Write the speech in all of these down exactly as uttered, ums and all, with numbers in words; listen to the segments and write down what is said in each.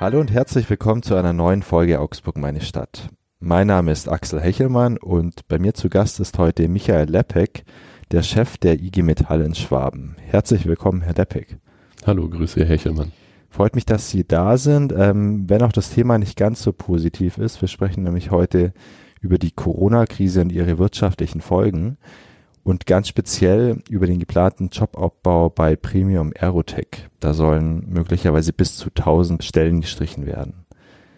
Hallo und herzlich willkommen zu einer neuen Folge Augsburg meine Stadt. Mein Name ist Axel Hechelmann und bei mir zu Gast ist heute Michael Lepek, der Chef der I G Metall in Schwaben. Herzlich willkommen, Herr Lepek. Hallo, grüße Herr Hechelmann. Freut mich, dass Sie da sind, ähm, wenn auch das Thema nicht ganz so positiv ist. Wir sprechen nämlich heute über die Corona-Krise und ihre wirtschaftlichen Folgen und ganz speziell über den geplanten Jobabbau bei Premium Aerotech. Da sollen möglicherweise bis zu tausend Stellen gestrichen werden.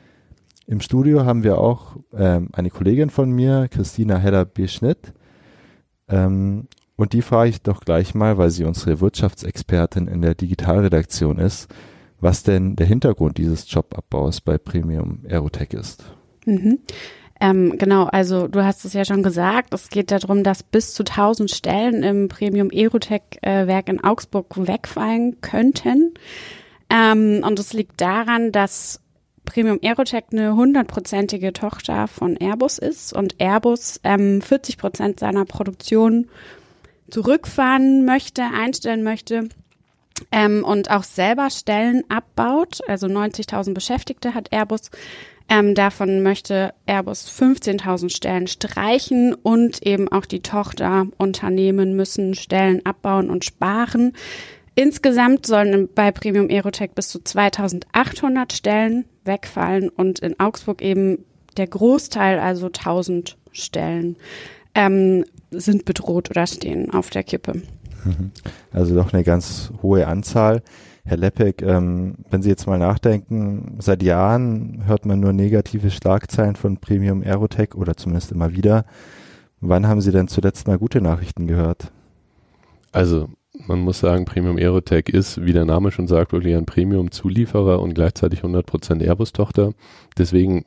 Im Studio haben wir auch ähm, eine Kollegin von mir, Christina Heller-Beschnitt. Ähm, und die frage ich doch gleich mal, weil sie unsere Wirtschaftsexpertin in der Digitalredaktion ist, was denn der Hintergrund dieses Jobabbaus bei Premium Aerotech ist. Mhm. Ähm, genau, also du hast es ja schon gesagt, es geht darum, dass bis zu tausend Stellen im Premium Aerotech-Werk äh, in Augsburg wegfallen könnten. Ähm, und es liegt daran, dass Premium Aerotech eine hundertprozentige Tochter von Airbus ist und Airbus ähm, vierzig Prozent seiner Produktion zurückfahren möchte, einstellen möchte. Ähm, und auch selber Stellen abbaut, also neunzigtausend Beschäftigte hat Airbus. Ähm, davon möchte Airbus fünfzehntausend Stellen streichen und eben auch die Tochterunternehmen müssen Stellen abbauen und sparen. Insgesamt sollen bei Premium Aerotech bis zu zweitausendachthundert Stellen wegfallen und in Augsburg eben der Großteil, also tausend Stellen, ähm, sind bedroht oder stehen auf der Kippe. Also doch eine ganz hohe Anzahl. Herr Lepek, ähm, wenn Sie jetzt mal nachdenken, seit Jahren hört man nur negative Schlagzeilen von Premium Aerotech oder zumindest immer wieder. Wann haben Sie denn zuletzt mal gute Nachrichten gehört? Also man muss sagen, Premium Aerotech ist, wie der Name schon sagt, wirklich ein Premium-Zulieferer und gleichzeitig hundert Prozent Airbus-Tochter. Deswegen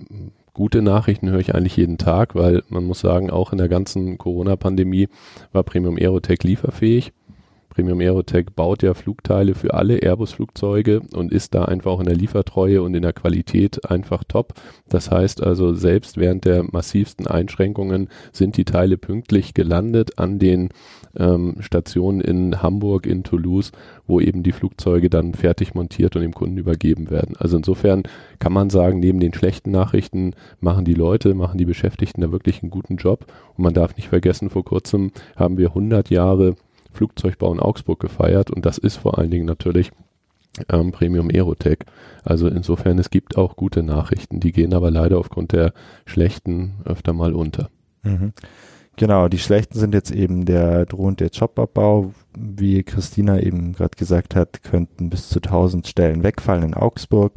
gute Nachrichten höre ich eigentlich jeden Tag, weil man muss sagen, auch in der ganzen Corona-Pandemie war Premium Aerotech lieferfähig. Premium Aerotech baut ja Flugteile für alle Airbus-Flugzeuge und ist da einfach auch in der Liefertreue und in der Qualität einfach top. Das heißt also, selbst während der massivsten Einschränkungen sind die Teile pünktlich gelandet an den ähm, Stationen in Hamburg, in Toulouse, wo eben die Flugzeuge dann fertig montiert und dem Kunden übergeben werden. Also insofern kann man sagen, neben den schlechten Nachrichten machen die Leute, machen die Beschäftigten da wirklich einen guten Job. Und man darf nicht vergessen, vor kurzem haben wir hundert Jahre Flugzeugbau in Augsburg gefeiert und das ist vor allen Dingen natürlich ähm, Premium Aerotech. Also insofern, es gibt auch gute Nachrichten, die gehen aber leider aufgrund der schlechten öfter mal unter. Mhm. Genau, die schlechten sind jetzt eben der drohende Jobabbau. Wie Christina eben gerade gesagt hat, könnten bis zu tausend Stellen wegfallen in Augsburg.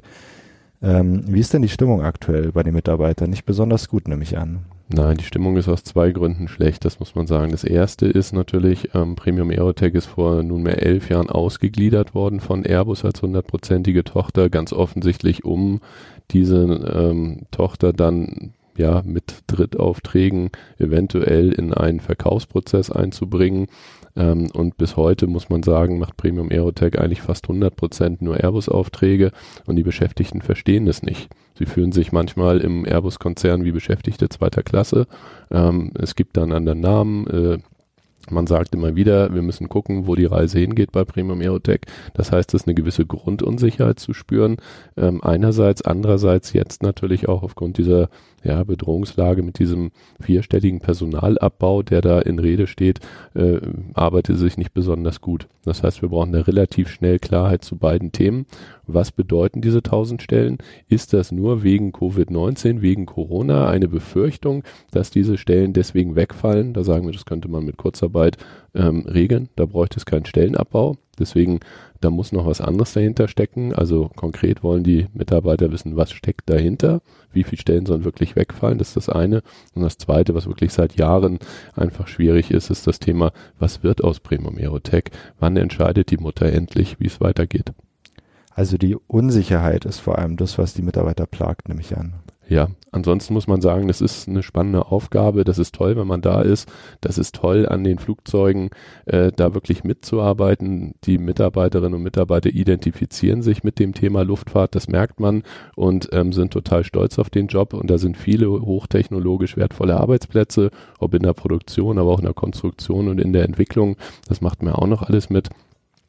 Ähm, wie ist denn die Stimmung aktuell bei den Mitarbeitern? Nicht besonders gut, nehme ich an. Nein, die Stimmung ist aus zwei Gründen schlecht, das muss man sagen. Das erste ist natürlich, ähm, Premium Aerotech ist vor nunmehr elf Jahren ausgegliedert worden von Airbus als hundertprozentige Tochter, ganz offensichtlich, um diese ähm, Tochter dann ja mit Drittaufträgen eventuell in einen Verkaufsprozess einzubringen. Ähm, und bis heute muss man sagen, macht Premium Aerotech eigentlich fast hundert Prozent nur Airbus-Aufträge und die Beschäftigten verstehen es nicht. Sie fühlen sich manchmal im Airbus-Konzern wie Beschäftigte zweiter Klasse. Ähm, es gibt dann einen anderen Namen. Äh, man sagt immer wieder, wir müssen gucken, wo die Reise hingeht bei Premium Aerotech. Das heißt, es ist eine gewisse Grundunsicherheit zu spüren. Ähm, einerseits, andererseits jetzt natürlich auch aufgrund dieser ja, Bedrohungslage mit diesem vierstelligen Personalabbau, der da in Rede steht, äh, arbeitet sich nicht besonders gut. Das heißt, wir brauchen da relativ schnell Klarheit zu beiden Themen. Was bedeuten diese tausend Stellen? Ist das nur wegen Covid neunzehn, wegen Corona eine Befürchtung, dass diese Stellen deswegen wegfallen? Da sagen wir, das könnte man mit Kurzarbeit ähm, regeln. Da bräuchte es keinen Stellenabbau. Deswegen, da muss noch was anderes dahinter stecken. Also konkret wollen die Mitarbeiter wissen, was steckt dahinter, wie viele Stellen sollen wirklich wegfallen, das ist das eine. Und das zweite, was wirklich seit Jahren einfach schwierig ist, ist das Thema, was wird aus Premium Aerotech? Wann entscheidet die Mutter endlich, wie es weitergeht? Also die Unsicherheit ist vor allem das, was die Mitarbeiter plagt, nehme ich an. Ja, ansonsten muss man sagen, das ist eine spannende Aufgabe, das ist toll, wenn man da ist, das ist toll, an den Flugzeugen äh, da wirklich mitzuarbeiten. Die Mitarbeiterinnen und Mitarbeiter identifizieren sich mit dem Thema Luftfahrt, das merkt man und ähm, sind total stolz auf den Job und da sind viele hochtechnologisch wertvolle Arbeitsplätze, ob in der Produktion, aber auch in der Konstruktion und in der Entwicklung, das macht mir auch noch alles mit.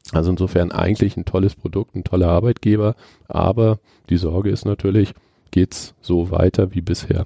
Also insofern eigentlich ein tolles Produkt, ein toller Arbeitgeber, aber die Sorge ist natürlich, geht's so weiter wie bisher?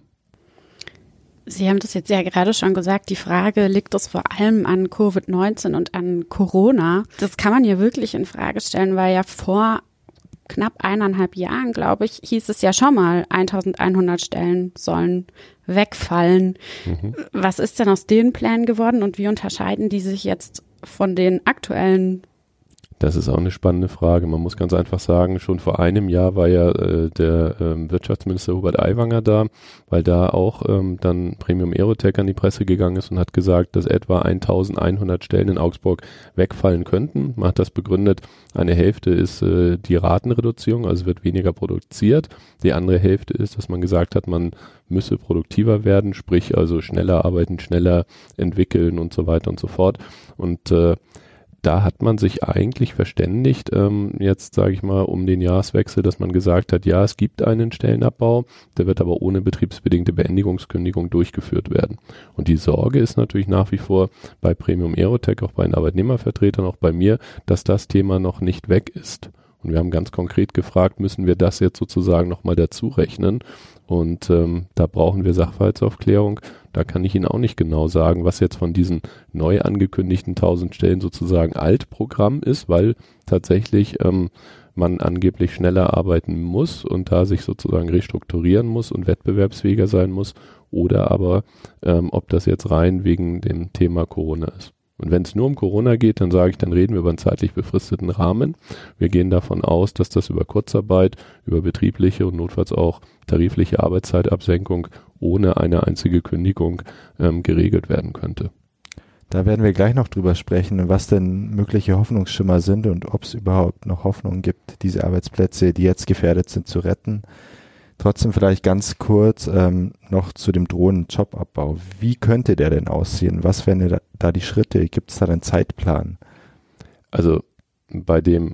Sie haben das jetzt ja gerade schon gesagt, die Frage, liegt es vor allem an Covid neunzehn und an Corona? Das kann man ja wirklich in Frage stellen, weil ja vor knapp eineinhalb Jahren, glaube ich, hieß es ja schon mal, eintausendeinhundert Stellen sollen wegfallen. Mhm. Was ist denn aus den Plänen geworden und wie unterscheiden die sich jetzt von den aktuellen? Das ist auch eine spannende Frage. Man muss ganz einfach sagen, schon vor einem Jahr war ja äh, der ähm, Wirtschaftsminister Hubert Aiwanger da, weil da auch ähm, dann Premium Aerotech an die Presse gegangen ist und hat gesagt, dass etwa eintausendeinhundert Stellen in Augsburg wegfallen könnten. Man hat das begründet, eine Hälfte ist äh, die Ratenreduzierung, also wird weniger produziert. Die andere Hälfte ist, dass man gesagt hat, man müsse produktiver werden, sprich also schneller arbeiten, schneller entwickeln und so weiter und so fort. Und äh, da hat man sich eigentlich verständigt, ähm, jetzt sage ich mal um den Jahreswechsel, dass man gesagt hat, ja, es gibt einen Stellenabbau, der wird aber ohne betriebsbedingte Beendigungskündigung durchgeführt werden. Und die Sorge ist natürlich nach wie vor bei Premium Aerotech, auch bei den Arbeitnehmervertretern, auch bei mir, dass das Thema noch nicht weg ist. Und wir haben ganz konkret gefragt, müssen wir das jetzt sozusagen nochmal dazu rechnen? Und ähm, da brauchen wir Sachverhaltsaufklärung. Da kann ich Ihnen auch nicht genau sagen, was jetzt von diesen neu angekündigten tausend Stellen sozusagen Altprogramm ist, weil tatsächlich ähm, man angeblich schneller arbeiten muss und da sich sozusagen restrukturieren muss und wettbewerbsfähiger sein muss, oder aber ähm, ob das jetzt rein wegen dem Thema Corona ist. Und wenn es nur um Corona geht, dann sage ich, dann reden wir über einen zeitlich befristeten Rahmen. Wir gehen davon aus, dass das über Kurzarbeit, über betriebliche und notfalls auch tarifliche Arbeitszeitabsenkung ohne eine einzige Kündigung ähm, geregelt werden könnte. Da werden wir gleich noch drüber sprechen, was denn mögliche Hoffnungsschimmer sind und ob es überhaupt noch Hoffnung gibt, diese Arbeitsplätze, die jetzt gefährdet sind, zu retten. Trotzdem vielleicht ganz kurz ähm, noch zu dem drohenden Jobabbau. Wie könnte der denn aussehen? Was wären da, da die Schritte? Gibt es da einen Zeitplan? Also bei dem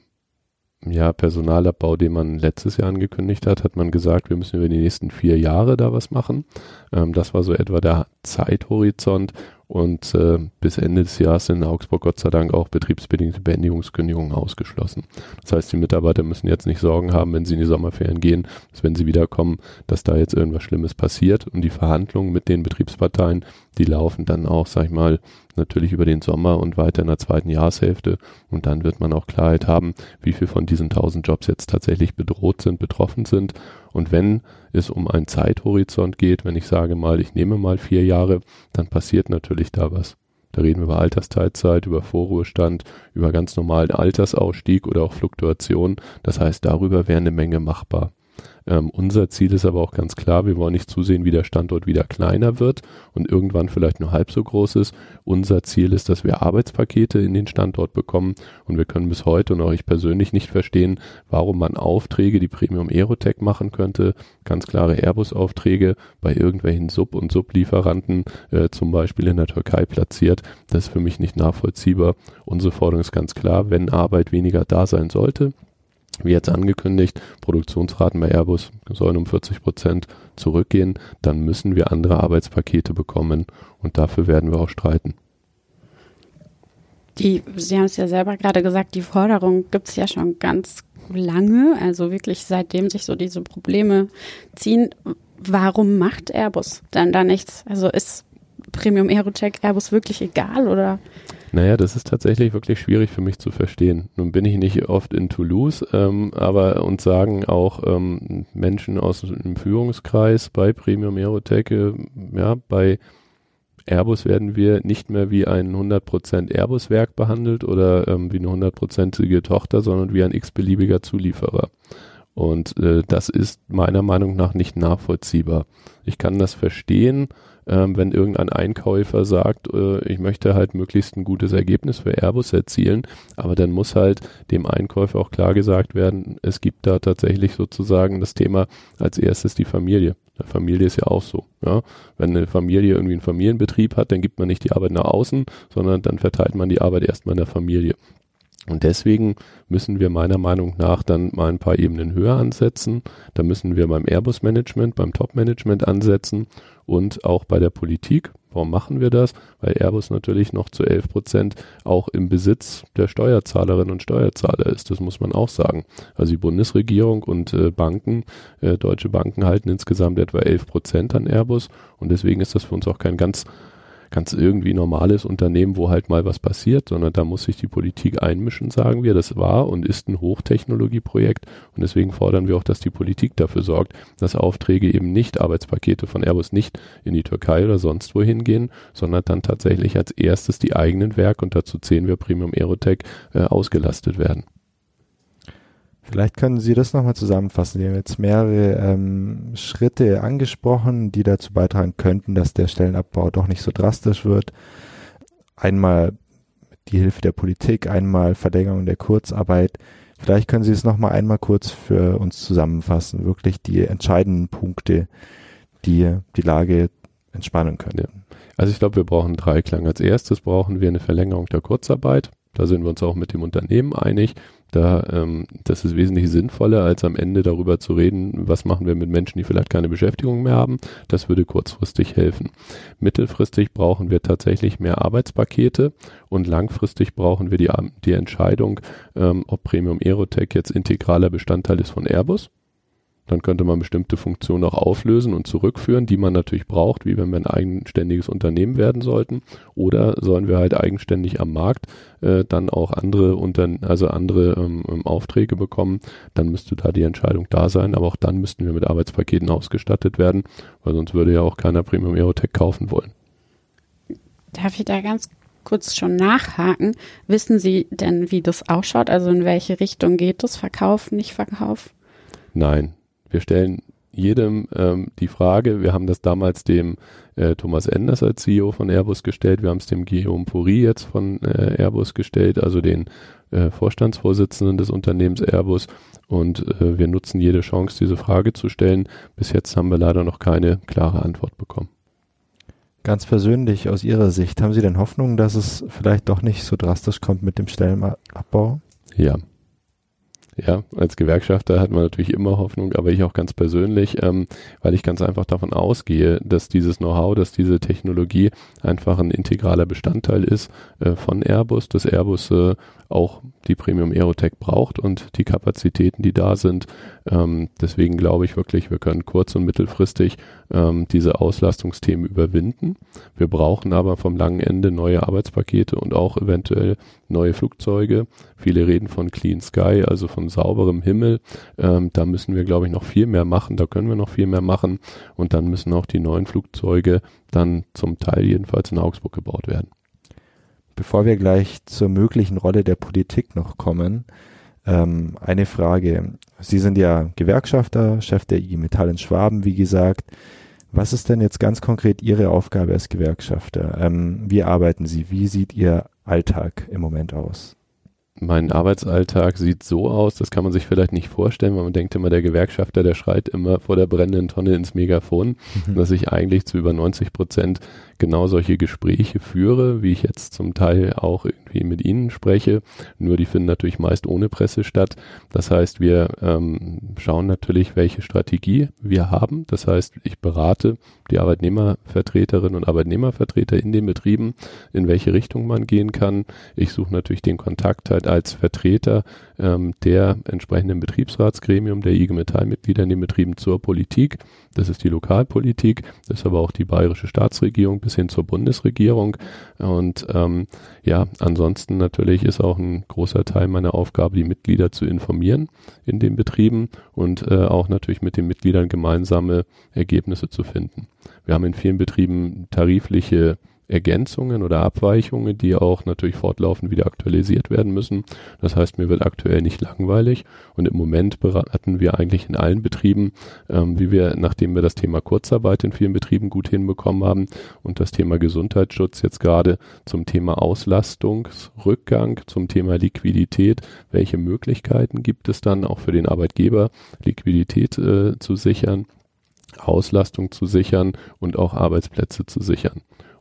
ja, Personalabbau, den man letztes Jahr angekündigt hat, hat man gesagt, wir müssen über die nächsten vier Jahre da was machen. Ähm, das war so etwa der Zeithorizont. Und äh, bis Ende des Jahres sind in Augsburg Gott sei Dank auch betriebsbedingte Beendigungskündigungen ausgeschlossen. Das heißt, die Mitarbeiter müssen jetzt nicht Sorgen haben, wenn sie in die Sommerferien gehen, dass wenn sie wiederkommen, dass da jetzt irgendwas Schlimmes passiert. Und die Verhandlungen mit den Betriebsparteien, die laufen dann auch, sag ich mal, natürlich über den Sommer und weiter in der zweiten Jahreshälfte. Und dann wird man auch Klarheit haben, wie viel von diesen tausend Jobs jetzt tatsächlich bedroht sind, betroffen sind. Und wenn es um einen Zeithorizont geht, wenn ich sage mal, ich nehme mal vier Jahre, dann passiert natürlich da was. Da reden wir über Altersteilzeit, über Vorruhestand, über ganz normalen Altersausstieg oder auch Fluktuation. Das heißt, darüber wäre eine Menge machbar. Ähm, unser Ziel ist aber auch ganz klar, wir wollen nicht zusehen, wie der Standort wieder kleiner wird und irgendwann vielleicht nur halb so groß ist. Unser Ziel ist, dass wir Arbeitspakete in den Standort bekommen und wir können bis heute und auch ich persönlich nicht verstehen, warum man Aufträge, die Premium Aerotech machen könnte, ganz klare Airbus-Aufträge bei irgendwelchen Sub- und Sublieferanten äh, zum Beispiel in der Türkei platziert. Das ist für mich nicht nachvollziehbar. Unsere Forderung ist ganz klar, wenn Arbeit weniger da sein sollte, wie jetzt angekündigt, Produktionsraten bei Airbus sollen um vierzig Prozent zurückgehen, dann müssen wir andere Arbeitspakete bekommen und dafür werden wir auch streiten. Die, Sie haben es ja selber gerade gesagt, die Forderung gibt es ja schon ganz lange, also wirklich seitdem sich so diese Probleme ziehen. Warum macht Airbus dann da nichts? Also ist Premium Aerotech Airbus wirklich egal oder? Naja, das ist tatsächlich wirklich schwierig für mich zu verstehen. Nun bin ich nicht oft in Toulouse, ähm, aber uns sagen auch ähm, Menschen aus dem Führungskreis bei Premium Aerotech, äh, ja, bei Airbus werden wir nicht mehr wie ein hundert Prozent Airbus-Werk behandelt oder ähm, wie eine hundertprozentige Tochter, sondern wie ein x-beliebiger Zulieferer. Und äh, das ist meiner Meinung nach nicht nachvollziehbar. Ich kann das verstehen, ähm, wenn irgendein Einkäufer sagt, äh, ich möchte halt möglichst ein gutes Ergebnis für Airbus erzielen, aber dann muss halt dem Einkäufer auch klar gesagt werden, es gibt da tatsächlich sozusagen das Thema als erstes die Familie. Eine Familie ist ja auch so. Ja? Wenn eine Familie irgendwie einen Familienbetrieb hat, dann gibt man nicht die Arbeit nach außen, sondern dann verteilt man die Arbeit erstmal in der Familie. Und deswegen müssen wir meiner Meinung nach dann mal ein paar Ebenen höher ansetzen. Da müssen wir beim Airbus-Management, beim Top-Management ansetzen und auch bei der Politik. Warum machen wir das? Weil Airbus natürlich noch zu elf Prozent auch im Besitz der Steuerzahlerinnen und Steuerzahler ist. Das muss man auch sagen. Also die Bundesregierung und äh, Banken, äh, deutsche Banken halten insgesamt etwa elf Prozent an Airbus. Und deswegen ist das für uns auch kein ganz ganz irgendwie normales Unternehmen, wo halt mal was passiert, sondern da muss sich die Politik einmischen, sagen wir. Das war und ist ein Hochtechnologieprojekt und deswegen fordern wir auch, dass die Politik dafür sorgt, dass Aufträge eben nicht, Arbeitspakete von Airbus nicht in die Türkei oder sonst wohin gehen, sondern dann tatsächlich als erstes die eigenen Werke, und dazu zählen wir Premium Aerotech, äh, ausgelastet werden. Vielleicht können Sie das nochmal zusammenfassen. Sie haben jetzt mehrere ähm, Schritte angesprochen, die dazu beitragen könnten, dass der Stellenabbau doch nicht so drastisch wird. Einmal die Hilfe der Politik, einmal Verlängerung der Kurzarbeit. Vielleicht können Sie es nochmal einmal kurz für uns zusammenfassen. Wirklich die entscheidenden Punkte, die die Lage entspannen können. Ja. Also ich glaube, wir brauchen Dreiklang. Als erstes brauchen wir eine Verlängerung der Kurzarbeit. Da sind wir uns auch mit dem Unternehmen einig. Da, ähm, das ist wesentlich sinnvoller, als am Ende darüber zu reden, was machen wir mit Menschen, die vielleicht keine Beschäftigung mehr haben. Das würde kurzfristig helfen. Mittelfristig brauchen wir tatsächlich mehr Arbeitspakete und langfristig brauchen wir die, die Entscheidung, ähm, ob Premium Aerotech jetzt integraler Bestandteil ist von Airbus. Dann könnte man bestimmte Funktionen auch auflösen und zurückführen, die man natürlich braucht, wie wenn wir ein eigenständiges Unternehmen werden sollten. Oder sollen wir halt eigenständig am Markt äh, dann auch andere Unterne- also andere ähm, Aufträge bekommen, dann müsste da die Entscheidung da sein. Aber auch dann müssten wir mit Arbeitspaketen ausgestattet werden, weil sonst würde ja auch keiner Premium Aerotech kaufen wollen. Darf ich da ganz kurz schon nachhaken? Wissen Sie denn, wie das ausschaut? Also in welche Richtung geht das? Verkauf, nicht Verkauf? Nein. Wir stellen jedem ähm, die Frage, wir haben das damals dem äh, Thomas Enders als C E O von Airbus gestellt, wir haben es dem Guillaume Pourri jetzt von äh, Airbus gestellt, also den äh, Vorstandsvorsitzenden des Unternehmens Airbus, und äh, wir nutzen jede Chance, diese Frage zu stellen. Bis jetzt haben wir leider noch keine klare Antwort bekommen. Ganz persönlich aus Ihrer Sicht, haben Sie denn Hoffnung, dass es vielleicht doch nicht so drastisch kommt mit dem Stellenabbau? Ja. Ja, als Gewerkschafter hat man natürlich immer Hoffnung, aber ich auch ganz persönlich, ähm, weil ich ganz einfach davon ausgehe, dass dieses Know-how, dass diese Technologie einfach ein integraler Bestandteil ist äh, von Airbus, dass Airbus äh, auch die Premium Aerotech braucht und die Kapazitäten, die da sind. Ähm, deswegen glaube ich wirklich, wir können kurz- und mittelfristig ähm, diese Auslastungsthemen überwinden. Wir brauchen aber vom langen Ende neue Arbeitspakete und auch eventuell neue Flugzeuge. Viele reden von Clean Sky, also von sauberem Himmel. Ähm, da müssen wir, glaube ich, noch viel mehr machen. Da können wir noch viel mehr machen. Und dann müssen auch die neuen Flugzeuge dann zum Teil jedenfalls in Augsburg gebaut werden. Bevor wir gleich zur möglichen Rolle der Politik noch kommen, ähm, eine Frage. Sie sind ja Gewerkschafter, Chef der I G Metall in Schwaben, wie gesagt. Was ist denn jetzt ganz konkret Ihre Aufgabe als Gewerkschafter? Ähm, wie arbeiten Sie? Wie sieht Ihr Alltag im Moment aus? Mein Arbeitsalltag sieht so aus, das kann man sich vielleicht nicht vorstellen, weil man denkt immer, der Gewerkschafter, der schreit immer vor der brennenden Tonne ins Megafon, mhm. dass ich eigentlich zu über neunzig Prozent genau solche Gespräche führe, wie ich jetzt zum Teil auch irgendwie mit Ihnen spreche, nur die finden natürlich meist ohne Presse statt. Das heißt, wir ähm, schauen natürlich, welche Strategie wir haben. Das heißt, ich berate die Arbeitnehmervertreterinnen und Arbeitnehmervertreter in den Betrieben, in welche Richtung man gehen kann. Ich suche natürlich den Kontakt halt als Vertreter ähm, der entsprechenden Betriebsratsgremium, der I G Metall-Mitglieder in den Betrieben zur Politik. Das ist die Lokalpolitik, das ist aber auch die bayerische Staatsregierung bis hin zur Bundesregierung. Und ähm, ja, ansonsten natürlich ist auch ein großer Teil meiner Aufgabe, die Mitglieder zu informieren in den Betrieben und äh, auch natürlich mit den Mitgliedern gemeinsame Ergebnisse zu finden. Wir haben in vielen Betrieben tarifliche Ergänzungen oder Abweichungen, die auch natürlich fortlaufend wieder aktualisiert werden müssen. Das heißt, mir wird aktuell nicht langweilig und im Moment beraten wir eigentlich in allen Betrieben, ähm, wie wir, nachdem wir das Thema Kurzarbeit in vielen Betrieben gut hinbekommen haben und das Thema Gesundheitsschutz jetzt gerade zum Thema Auslastungsrückgang, zum Thema Liquidität, welche Möglichkeiten gibt es dann auch für den Arbeitgeber, Liquidität äh, zu sichern, Auslastung zu sichern und auch Arbeitsplätze zu sichern.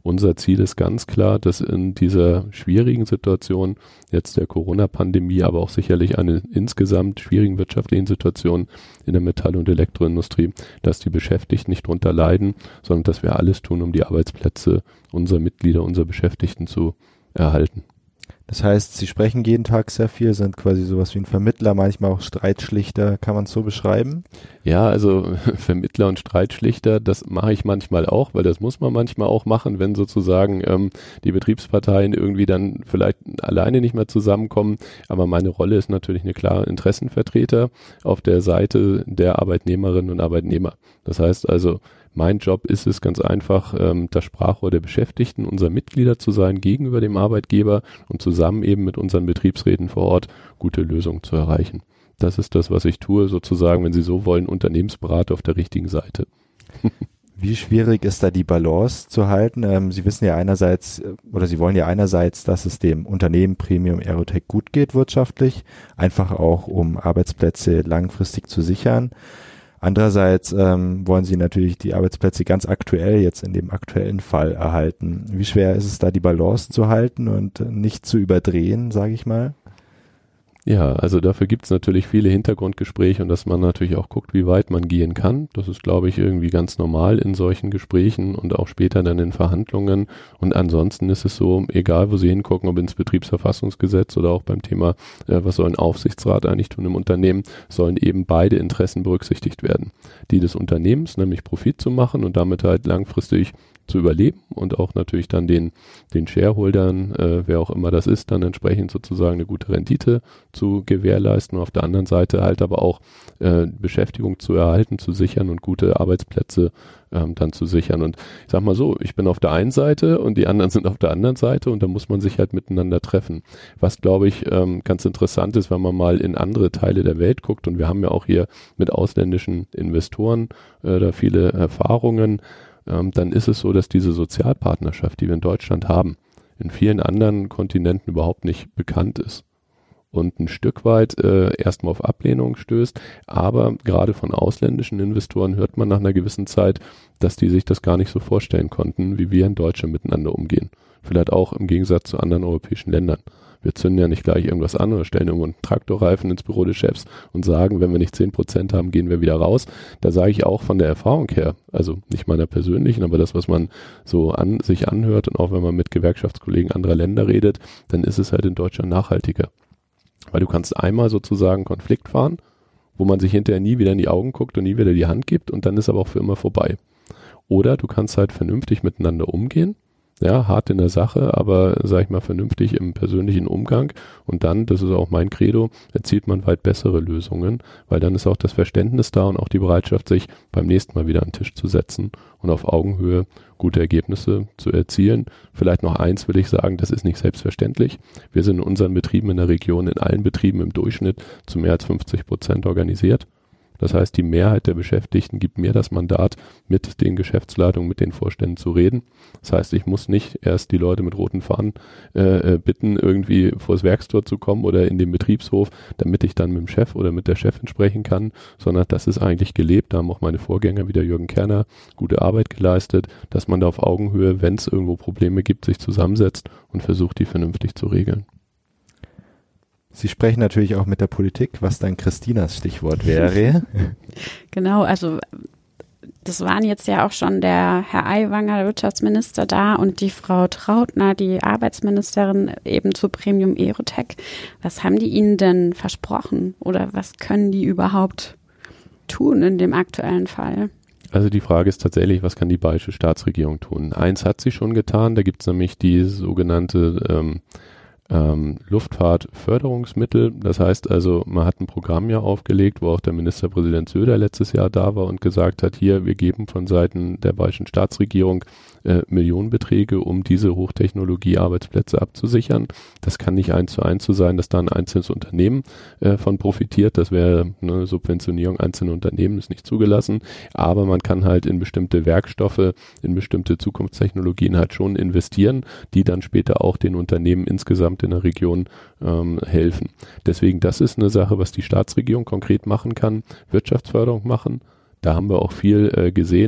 unser Ziel ist ganz klar, dass in dieser schwierigen Situation, jetzt der Corona-Pandemie, aber auch sicherlich eine insgesamt schwierigen wirtschaftlichen Situation in der Metall- und Elektroindustrie, dass die Beschäftigten nicht drunter leiden, sondern dass wir alles tun, um die Arbeitsplätze unserer Mitglieder, unserer Beschäftigten zu erhalten. Das heißt, Sie sprechen jeden Tag sehr viel, sind quasi sowas wie ein Vermittler, manchmal auch Streitschlichter, kann man es so beschreiben? Ja, also Vermittler und Streitschlichter, das mache ich manchmal auch, weil das muss man manchmal auch machen, wenn sozusagen ähm, die Betriebsparteien irgendwie dann vielleicht alleine nicht mehr zusammenkommen. Aber meine Rolle ist natürlich eine klare Interessenvertreter auf der Seite der Arbeitnehmerinnen und Arbeitnehmer. Das heißt also, mein Job ist es ganz einfach, ähm, das Sprachrohr der Beschäftigten, unserer Mitglieder zu sein gegenüber dem Arbeitgeber und zusammen eben mit unseren Betriebsräten vor Ort gute Lösungen zu erreichen. Das ist das, was ich tue, sozusagen, wenn Sie so wollen, Unternehmensberater auf der richtigen Seite. Wie schwierig ist da die Balance zu halten? Ähm, Sie wissen ja einerseits, oder Sie wollen ja einerseits, dass es dem Unternehmen Premium Aerotech gut geht wirtschaftlich, einfach auch um Arbeitsplätze langfristig zu sichern. Andererseits ähm, wollen Sie natürlich die Arbeitsplätze ganz aktuell jetzt in dem aktuellen Fall erhalten. Wie schwer ist es da, die Balance zu halten und nicht zu überdrehen, sage ich mal? Ja, also dafür gibt es natürlich viele Hintergrundgespräche und dass man natürlich auch guckt, wie weit man gehen kann. Das ist, glaube ich, irgendwie ganz normal in solchen Gesprächen und auch später dann in Verhandlungen. Und ansonsten ist es so, egal wo Sie hingucken, ob ins Betriebsverfassungsgesetz oder auch beim Thema, äh, was soll ein Aufsichtsrat eigentlich tun im Unternehmen, sollen eben beide Interessen berücksichtigt werden. Die des Unternehmens, nämlich Profit zu machen und damit halt langfristig zu überleben und auch natürlich dann den, den Shareholdern, äh, wer auch immer das ist, dann entsprechend sozusagen eine gute Rendite zu gewährleisten und auf der anderen Seite halt aber auch äh, Beschäftigung zu erhalten, zu sichern und gute Arbeitsplätze ähm, dann zu sichern. Und ich sag mal so, ich bin auf der einen Seite und die anderen sind auf der anderen Seite und da muss man sich halt miteinander treffen. Was, glaube ich, ähm, ganz interessant ist, wenn man mal in andere Teile der Welt guckt und wir haben ja auch hier mit ausländischen Investoren äh, da viele Erfahrungen, ähm, dann ist es so, dass diese Sozialpartnerschaft, die wir in Deutschland haben, in vielen anderen Kontinenten überhaupt nicht bekannt ist und ein Stück weit äh, erstmal auf Ablehnung stößt, aber gerade von ausländischen Investoren hört man nach einer gewissen Zeit, dass die sich das gar nicht so vorstellen konnten, wie wir in Deutschland miteinander umgehen. Vielleicht auch im Gegensatz zu anderen europäischen Ländern. Wir zünden ja nicht gleich irgendwas an oder stellen irgendwo einen Traktorreifen ins Büro des Chefs und sagen, wenn wir nicht zehn Prozent haben, gehen wir wieder raus. Da sage ich auch von der Erfahrung her, also nicht meiner persönlichen, aber das, was man so an sich anhört und auch wenn man mit Gewerkschaftskollegen anderer Länder redet, dann ist es halt in Deutschland nachhaltiger. Weil du kannst einmal sozusagen Konflikt fahren, wo man sich hinterher nie wieder in die Augen guckt und nie wieder die Hand gibt und dann ist aber auch für immer vorbei. Oder du kannst halt vernünftig miteinander umgehen. Ja, hart in der Sache, aber sag ich mal vernünftig im persönlichen Umgang und dann, das ist auch mein Credo, erzielt man weit bessere Lösungen, weil dann ist auch das Verständnis da und auch die Bereitschaft, sich beim nächsten Mal wieder an den Tisch zu setzen und auf Augenhöhe gute Ergebnisse zu erzielen. Vielleicht noch eins will ich sagen, das ist nicht selbstverständlich. Wir sind in unseren Betrieben in der Region, in allen Betrieben im Durchschnitt zu mehr als fünfzig Prozent organisiert. Das heißt, die Mehrheit der Beschäftigten gibt mir das Mandat, mit den Geschäftsleitungen, mit den Vorständen zu reden. Das heißt, ich muss nicht erst die Leute mit roten Fahnen äh, bitten, irgendwie vors Werkstor zu kommen oder in den Betriebshof, damit ich dann mit dem Chef oder mit der Chefin sprechen kann, sondern das ist eigentlich gelebt. Da haben auch meine Vorgänger, wie der Jürgen Kerner, gute Arbeit geleistet, dass man da auf Augenhöhe, wenn es irgendwo Probleme gibt, sich zusammensetzt und versucht, die vernünftig zu regeln. Sie sprechen natürlich auch mit der Politik, was dann Christinas Stichwort wäre. Genau, also das waren jetzt ja auch schon der Herr Aiwanger, der Wirtschaftsminister, da und die Frau Trautner, die Arbeitsministerin eben zu Premium Aerotech. Was haben die Ihnen denn versprochen oder was können die überhaupt tun in dem aktuellen Fall? Also die Frage ist tatsächlich, was kann die bayerische Staatsregierung tun? Eins hat sie schon getan, da gibt es nämlich die sogenannte ähm, Ähm, Luftfahrtförderungsmittel. Das heißt also, man hat ein Programm ja aufgelegt, wo auch der Ministerpräsident Söder letztes Jahr da war und gesagt hat, hier, wir geben von Seiten der bayerischen Staatsregierung äh, Millionenbeträge, um diese Hochtechnologie-Arbeitsplätze abzusichern. Das kann nicht eins zu eins so sein, dass da ein einzelnes Unternehmen äh, von profitiert. Das wäre eine Subventionierung einzelner Unternehmen, ist nicht zugelassen. Aber man kann halt in bestimmte Werkstoffe, in bestimmte Zukunftstechnologien halt schon investieren, die dann später auch den Unternehmen insgesamt in der Region ähm, helfen. Deswegen, das ist eine Sache, was die Staatsregierung konkret machen kann, Wirtschaftsförderung machen. Da haben wir auch viel äh, gesehen,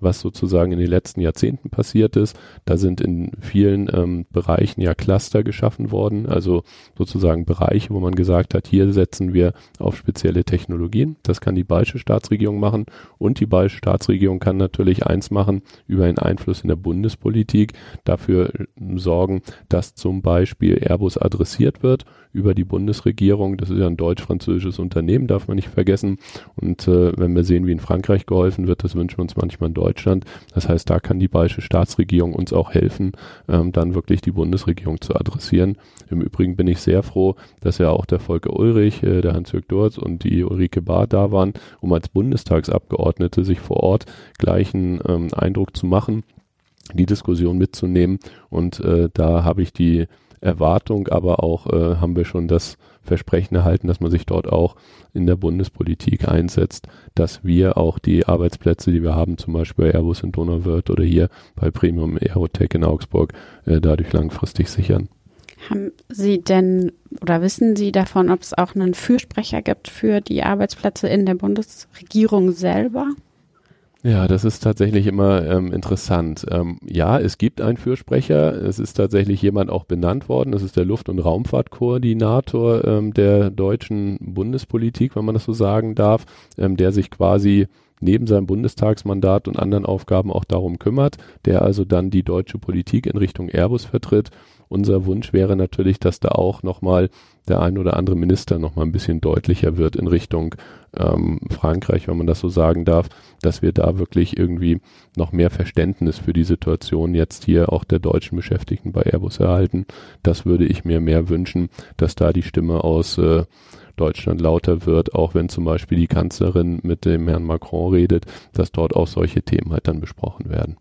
was sozusagen in den letzten Jahrzehnten passiert ist. Da sind in vielen ähm, Bereichen ja Cluster geschaffen worden, also sozusagen Bereiche, wo man gesagt hat, hier setzen wir auf spezielle Technologien. Das kann die bayerische Staatsregierung machen und die bayerische Staatsregierung kann natürlich eins machen, über einen Einfluss in der Bundespolitik dafür sorgen, dass zum Beispiel Airbus adressiert wird über die Bundesregierung. Das ist ja ein deutsch-französisches Unternehmen, darf man nicht vergessen. Und äh, wenn wir sehen, wie in Frankreich geholfen wird, das wünschen wir uns manchmal in Deutschland. Das heißt, da kann die bayerische Staatsregierung uns auch helfen, ähm, dann wirklich die Bundesregierung zu adressieren. Im Übrigen bin ich sehr froh, dass ja auch der Volker Ulrich, äh, der Hans-Jörg Durz und die Ulrike Bahr da waren, um als Bundestagsabgeordnete sich vor Ort gleich einen ähm, Eindruck zu machen, die Diskussion mitzunehmen. Und äh, da habe ich die Erwartung, aber auch äh, haben wir schon das Versprechen erhalten, dass man sich dort auch in der Bundespolitik einsetzt, dass wir auch die Arbeitsplätze, die wir haben, zum Beispiel bei Airbus in Donauwörth oder hier bei Premium Aerotech in Augsburg, äh, dadurch langfristig sichern. Haben Sie denn oder wissen Sie davon, ob es auch einen Fürsprecher gibt für die Arbeitsplätze in der Bundesregierung selber? Ja, das ist tatsächlich immer ähm, interessant. Ähm, ja, es gibt einen Fürsprecher. Es ist tatsächlich jemand auch benannt worden. Das ist der Luft- und Raumfahrtkoordinator ähm, der deutschen Bundespolitik, wenn man das so sagen darf, ähm, der sich quasi neben seinem Bundestagsmandat und anderen Aufgaben auch darum kümmert, der also dann die deutsche Politik in Richtung Airbus vertritt. Unser Wunsch wäre natürlich, dass da auch nochmal der ein oder andere Minister nochmal ein bisschen deutlicher wird in Richtung ähm, Frankreich, wenn man das so sagen darf, dass wir da wirklich irgendwie noch mehr Verständnis für die Situation jetzt hier auch der deutschen Beschäftigten bei Airbus erhalten. Das würde ich mir mehr wünschen, dass da die Stimme aus äh, Deutschland lauter wird, auch wenn zum Beispiel die Kanzlerin mit dem Herrn Macron redet, dass dort auch solche Themen halt dann besprochen werden.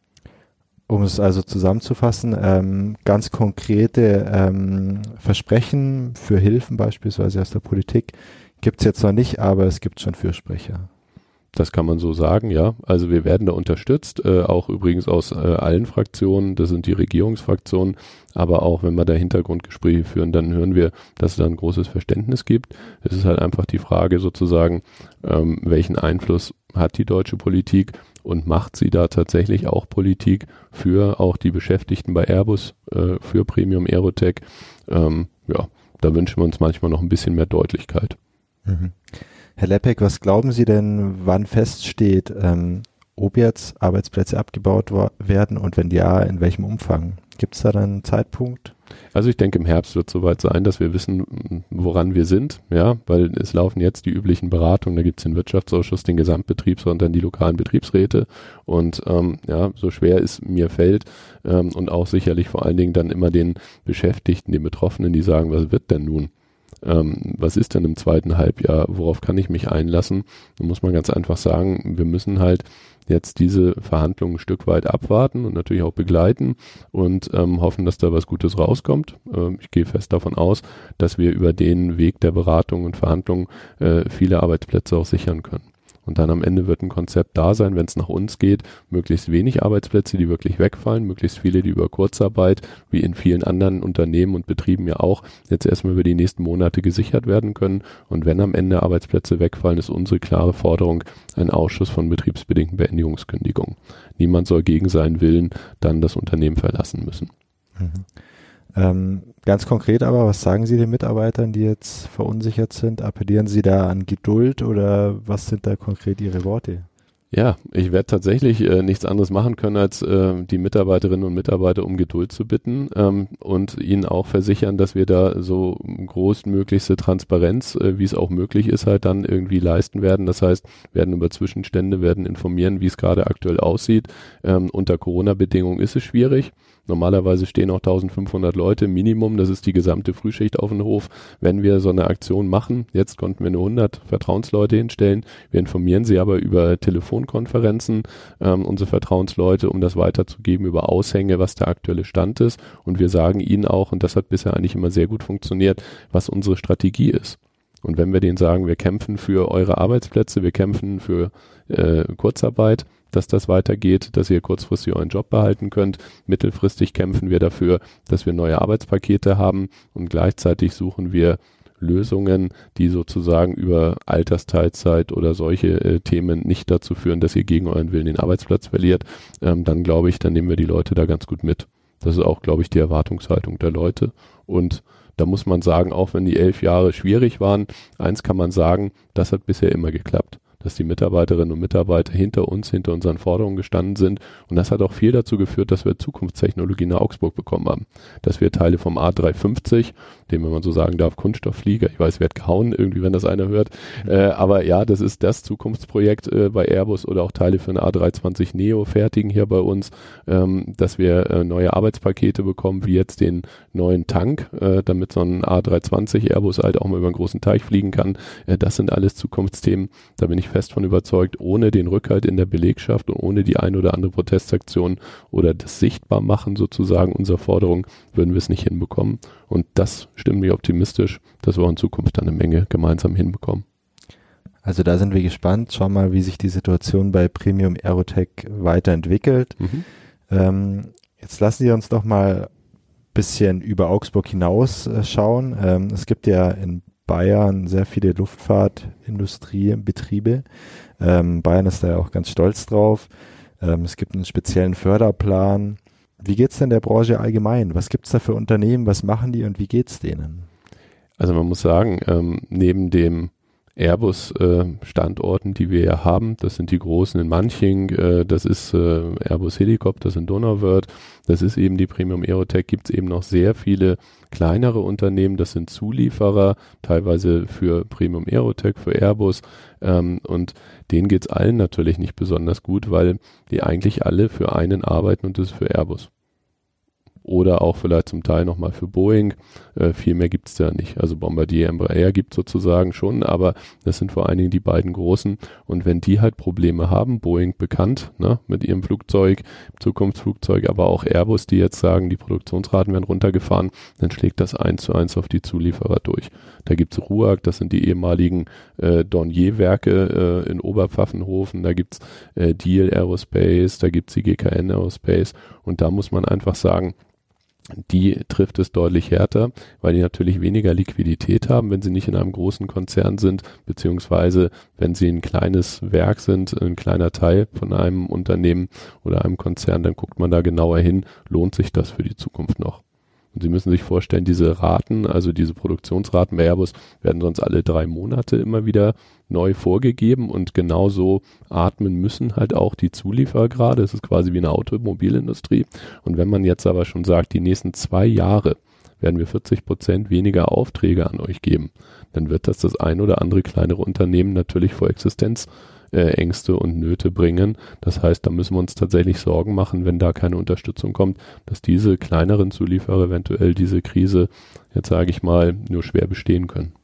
Um es also zusammenzufassen, ähm, ganz konkrete ähm, Versprechen für Hilfen beispielsweise aus der Politik gibt es jetzt zwar nicht, aber es gibt schon Fürsprecher. Das kann man so sagen, ja. Also wir werden da unterstützt, äh, auch übrigens aus äh, allen Fraktionen, das sind die Regierungsfraktionen, aber auch wenn wir da Hintergrundgespräche führen, dann hören wir, dass es da ein großes Verständnis gibt. Es ist halt einfach die Frage sozusagen, ähm, welchen Einfluss hat die deutsche Politik und macht sie da tatsächlich auch Politik für auch die Beschäftigten bei Airbus, äh, für Premium Aerotech. Ähm, ja, da wünschen wir uns manchmal noch ein bisschen mehr Deutlichkeit. Mhm. Herr Leppeck, was glauben Sie denn, wann feststeht, ähm, ob jetzt Arbeitsplätze abgebaut werden und wenn ja, in welchem Umfang? Gibt es da dann einen Zeitpunkt? Also ich denke, im Herbst wird es soweit sein, dass wir wissen, woran wir sind, ja, weil es laufen jetzt die üblichen Beratungen, da gibt es den Wirtschaftsausschuss, den Gesamtbetriebs- und dann die lokalen Betriebsräte und ähm, ja, so schwer es mir fällt ähm, und auch sicherlich vor allen Dingen dann immer den Beschäftigten, den Betroffenen, die sagen, was wird denn nun? Ähm, was ist denn im zweiten Halbjahr? Worauf kann ich mich einlassen? Da muss man ganz einfach sagen, wir müssen halt jetzt diese Verhandlungen ein Stück weit abwarten und natürlich auch begleiten und ähm, hoffen, dass da was Gutes rauskommt. Ähm, ich gehe fest davon aus, dass wir über den Weg der Beratung und Verhandlungen äh, viele Arbeitsplätze auch sichern können. Und dann am Ende wird ein Konzept da sein, wenn es nach uns geht, möglichst wenig Arbeitsplätze, die wirklich wegfallen, möglichst viele, die über Kurzarbeit, wie in vielen anderen Unternehmen und Betrieben ja auch, jetzt erstmal über die nächsten Monate gesichert werden können. Und wenn am Ende Arbeitsplätze wegfallen, ist unsere klare Forderung ein Ausschuss von betriebsbedingten Beendigungskündigungen. Niemand soll gegen seinen Willen dann das Unternehmen verlassen müssen. Mhm. Ähm, ganz konkret aber, was sagen Sie den Mitarbeitern, die jetzt verunsichert sind? Appellieren Sie da an Geduld oder was sind da konkret Ihre Worte? Ja, ich werde tatsächlich äh, nichts anderes machen können, als äh, die Mitarbeiterinnen und Mitarbeiter um Geduld zu bitten ähm, und ihnen auch versichern, dass wir da so großmöglichste Transparenz, äh, wie es auch möglich ist, halt dann irgendwie leisten werden. Das heißt, werden über Zwischenstände, werden informieren, wie es gerade aktuell aussieht. Ähm, unter Corona-Bedingungen ist es schwierig. Normalerweise stehen auch eintausendfünfhundert Leute Minimum, das ist die gesamte Frühschicht auf dem Hof. Wenn wir so eine Aktion machen, jetzt konnten wir nur hundert Vertrauensleute hinstellen, wir informieren sie aber über Telefonkonferenzen, ähm, unsere Vertrauensleute, um das weiterzugeben über Aushänge, was der aktuelle Stand ist und wir sagen ihnen auch, und das hat bisher eigentlich immer sehr gut funktioniert, was unsere Strategie ist. Und wenn wir denen sagen, wir kämpfen für eure Arbeitsplätze, wir kämpfen für äh, Kurzarbeit, dass das weitergeht, dass ihr kurzfristig euren Job behalten könnt. Mittelfristig kämpfen wir dafür, dass wir neue Arbeitspakete haben und gleichzeitig suchen wir Lösungen, die sozusagen über Altersteilzeit oder solche äh, Themen nicht dazu führen, dass ihr gegen euren Willen den Arbeitsplatz verliert, ähm, dann glaube ich, dann nehmen wir die Leute da ganz gut mit. Das ist auch, glaube ich, die Erwartungshaltung der Leute. Und da muss man sagen, auch wenn die elf Jahre schwierig waren, eins kann man sagen, das hat bisher immer geklappt, dass die Mitarbeiterinnen und Mitarbeiter hinter uns, hinter unseren Forderungen gestanden sind. Und das hat auch viel dazu geführt, dass wir Zukunftstechnologie nach Augsburg bekommen haben. Dass wir Teile vom A drei fünfzig, dem, wenn man so sagen darf, Kunststoffflieger, ich weiß, wird gehauen irgendwie, wenn das einer hört, äh, aber ja, das ist das Zukunftsprojekt äh, bei Airbus oder auch Teile für den A drei zwanzig Neo fertigen hier bei uns, ähm, dass wir äh, neue Arbeitspakete bekommen, wie jetzt den neuen Tank, äh, damit so ein A drei zwanzig Airbus halt auch mal über einen großen Teich fliegen kann. Äh, das sind alles Zukunftsthemen, da bin ich fest von überzeugt, ohne den Rückhalt in der Belegschaft und ohne die ein oder andere Protestaktion oder das Sichtbarmachen sozusagen unserer Forderung würden wir es nicht hinbekommen. Und das stimmt mich optimistisch, dass wir auch in Zukunft eine Menge gemeinsam hinbekommen. Also da sind wir gespannt. Schauen wir mal, wie sich die Situation bei Premium Aerotech weiterentwickelt. Mhm. Ähm, jetzt lassen Sie uns doch mal ein bisschen über Augsburg hinaus äh, schauen. Ähm, es gibt ja in Bayern sehr viele Luftfahrtindustriebetriebe. Ähm, Bayern ist da ja auch ganz stolz drauf. Ähm, es gibt einen speziellen Förderplan. Wie geht's denn der Branche allgemein? Was gibt's da für Unternehmen? Was machen die und wie geht's denen? Also man muss sagen, ähm, neben dem Airbus-Standorten, äh, die wir ja haben, das sind die großen in Manching, äh, das ist äh, Airbus Helicopters in Donauwörth, das ist eben die Premium Aerotech, gibt es eben noch sehr viele kleinere Unternehmen, das sind Zulieferer, teilweise für Premium Aerotech, für Airbus, ähm, und denen geht es allen natürlich nicht besonders gut, weil die eigentlich alle für einen arbeiten und das ist für Airbus. Oder auch vielleicht zum Teil nochmal für Boeing. Äh, viel mehr gibt es da nicht. Also Bombardier, Embraer gibt es sozusagen schon, aber das sind vor allen Dingen die beiden großen. Und wenn die halt Probleme haben, Boeing bekannt, ne, mit ihrem Flugzeug, Zukunftsflugzeug, aber auch Airbus, die jetzt sagen, die Produktionsraten werden runtergefahren, dann schlägt das eins zu eins auf die Zulieferer durch. Da gibt es RUAG, das sind die ehemaligen äh, Dornier-Werke äh, in Oberpfaffenhofen, da gibt es äh, Diehl Aerospace, da gibt es die G K N Aerospace und da muss man einfach sagen, die trifft es deutlich härter, weil die natürlich weniger Liquidität haben, wenn sie nicht in einem großen Konzern sind, beziehungsweise wenn sie ein kleines Werk sind, ein kleiner Teil von einem Unternehmen oder einem Konzern, dann guckt man da genauer hin, lohnt sich das für die Zukunft noch. Und Sie müssen sich vorstellen, diese Raten, also diese Produktionsraten bei Airbus werden sonst alle drei Monate immer wieder neu vorgegeben und genauso atmen müssen halt auch die Zulieferer gerade. Es ist quasi wie eine Automobilindustrie. Und wenn man jetzt aber schon sagt, die nächsten zwei Jahre werden wir vierzig Prozent weniger Aufträge an euch geben, dann wird das das ein oder andere kleinere Unternehmen natürlich vor Existenz Äh, Ängste und Nöte bringen. Das heißt, da müssen wir uns tatsächlich Sorgen machen, wenn da keine Unterstützung kommt, dass diese kleineren Zulieferer eventuell diese Krise, jetzt sage ich mal, nur schwer bestehen können.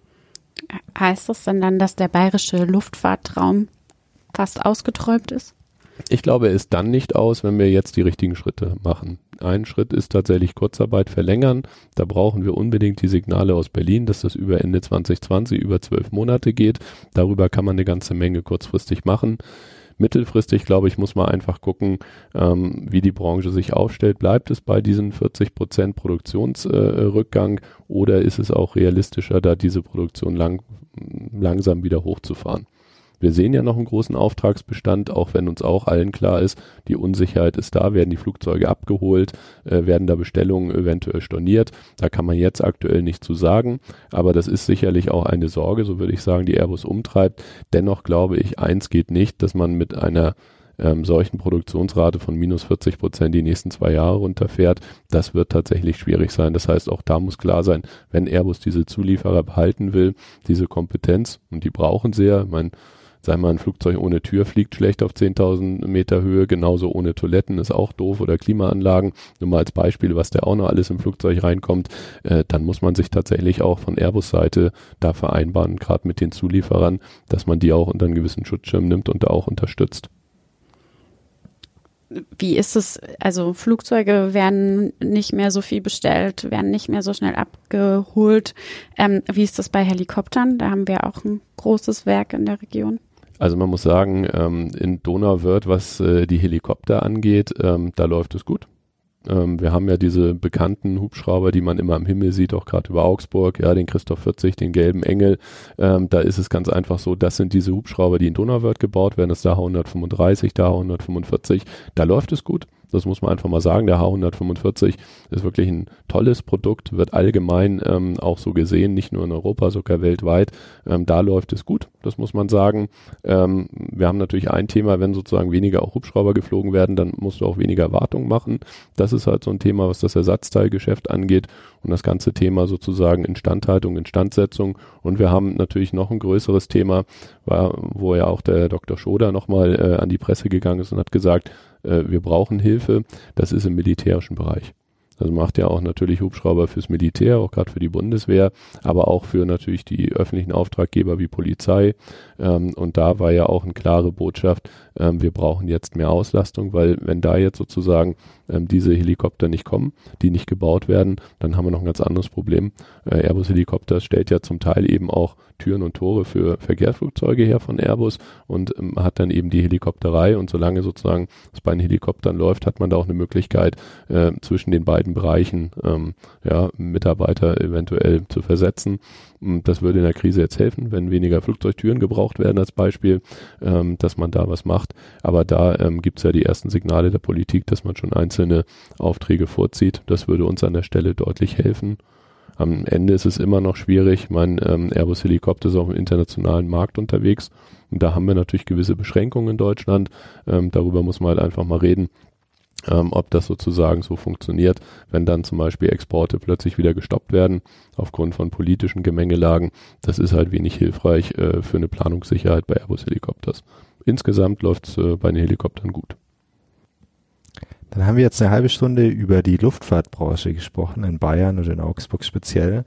Heißt das denn dann, dass der bayerische Luftfahrtraum fast ausgeträumt ist? Ich glaube, er ist dann nicht aus, wenn wir jetzt die richtigen Schritte machen. Ein Schritt ist tatsächlich Kurzarbeit verlängern. Da brauchen wir unbedingt die Signale aus Berlin, dass das über Ende zwanzig zwanzig über zwölf Monate geht. Darüber kann man eine ganze Menge kurzfristig machen. Mittelfristig, glaube ich, muss man einfach gucken, ähm, wie die Branche sich aufstellt. Bleibt es bei diesen vierzig Prozent Produktionsrückgang äh, oder ist es auch realistischer, da diese Produktion lang, langsam wieder hochzufahren? Wir sehen ja noch einen großen Auftragsbestand, auch wenn uns auch allen klar ist, die Unsicherheit ist da, werden die Flugzeuge abgeholt, äh, werden da Bestellungen eventuell storniert. Da kann man jetzt aktuell nicht zu sagen, aber das ist sicherlich auch eine Sorge, so würde ich sagen, die Airbus umtreibt. Dennoch glaube ich, eins geht nicht, dass man mit einer ähm, solchen Produktionsrate von minus vierzig Prozent die nächsten zwei Jahre runterfährt. Das wird tatsächlich schwierig sein. Das heißt, auch da muss klar sein, wenn Airbus diese Zulieferer behalten will, diese Kompetenz, und die brauchen sie ja, ich meine, Sei mal, ein Flugzeug ohne Tür fliegt schlecht auf zehntausend Meter Höhe, genauso ohne Toiletten ist auch doof oder Klimaanlagen. Nur mal als Beispiel, was da auch noch alles im Flugzeug reinkommt, äh, dann muss man sich tatsächlich auch von Airbus-Seite da vereinbaren, gerade mit den Zulieferern, dass man die auch unter einen gewissen Schutzschirm nimmt und da auch unterstützt. Wie ist es, also Flugzeuge werden nicht mehr so viel bestellt, werden nicht mehr so schnell abgeholt. Ähm, wie ist das bei Helikoptern? Da haben wir auch ein großes Werk in der Region. Also man muss sagen, ähm, in Donauwörth, was äh, die Helikopter angeht, ähm, da läuft es gut. Ähm, wir haben ja diese bekannten Hubschrauber, die man immer am Himmel sieht, auch gerade über Augsburg, ja, den Christoph vierzig, den gelben Engel. Ähm, da ist es ganz einfach so, das sind diese Hubschrauber, die in Donauwörth gebaut werden, das ist der H hundertfünfunddreißig, der H hundertfünfundvierzig, da läuft es gut. Das muss man einfach mal sagen. Der H hundertfünfundvierzig ist wirklich ein tolles Produkt, wird allgemein ähm, auch so gesehen, nicht nur in Europa, sogar weltweit. Ähm, da läuft es gut, das muss man sagen. Ähm, wir haben natürlich ein Thema, wenn sozusagen weniger auch Hubschrauber geflogen werden, dann musst du auch weniger Wartung machen. Das ist halt so ein Thema, was das Ersatzteilgeschäft angeht und das ganze Thema sozusagen Instandhaltung, Instandsetzung. Und wir haben natürlich noch ein größeres Thema, war, wo ja auch der Doktor Schoder nochmal äh, an die Presse gegangen ist und hat gesagt, wir brauchen Hilfe, das ist im militärischen Bereich. Also macht ja auch natürlich Hubschrauber fürs Militär, auch gerade für die Bundeswehr, aber auch für natürlich die öffentlichen Auftraggeber wie Polizei. Ähm, und da war ja auch eine klare Botschaft, ähm, wir brauchen jetzt mehr Auslastung, weil wenn da jetzt sozusagen ähm, diese Helikopter nicht kommen, die nicht gebaut werden, dann haben wir noch ein ganz anderes Problem. Äh, Airbus Helikopter stellt ja zum Teil eben auch Türen und Tore für Verkehrsflugzeuge her von Airbus und ähm, hat dann eben die Helikopterei und solange sozusagen es bei den Helikoptern läuft, hat man da auch eine Möglichkeit, äh, zwischen den beiden Bereichen ähm, ja, Mitarbeiter eventuell zu versetzen. Das würde in der Krise jetzt helfen, wenn weniger Flugzeugtüren gebraucht werden als Beispiel, ähm, dass man da was macht. Aber da ähm, gibt es ja die ersten Signale der Politik, dass man schon einzelne Aufträge vorzieht. Das würde uns an der Stelle deutlich helfen. Am Ende ist es immer noch schwierig. Mein ähm, Airbus Helikopter ist auf dem internationalen Markt unterwegs. Und da haben wir natürlich gewisse Beschränkungen in Deutschland. Ähm, darüber muss man halt einfach mal reden. Ähm, ob das sozusagen so funktioniert, wenn dann zum Beispiel Exporte plötzlich wieder gestoppt werden aufgrund von politischen Gemengelagen. Das ist halt wenig hilfreich äh, für eine Planungssicherheit bei Airbus Helikopters. Insgesamt läuft es äh, bei den Helikoptern gut. Dann haben wir jetzt eine halbe Stunde über die Luftfahrtbranche gesprochen, in Bayern und in Augsburg speziell.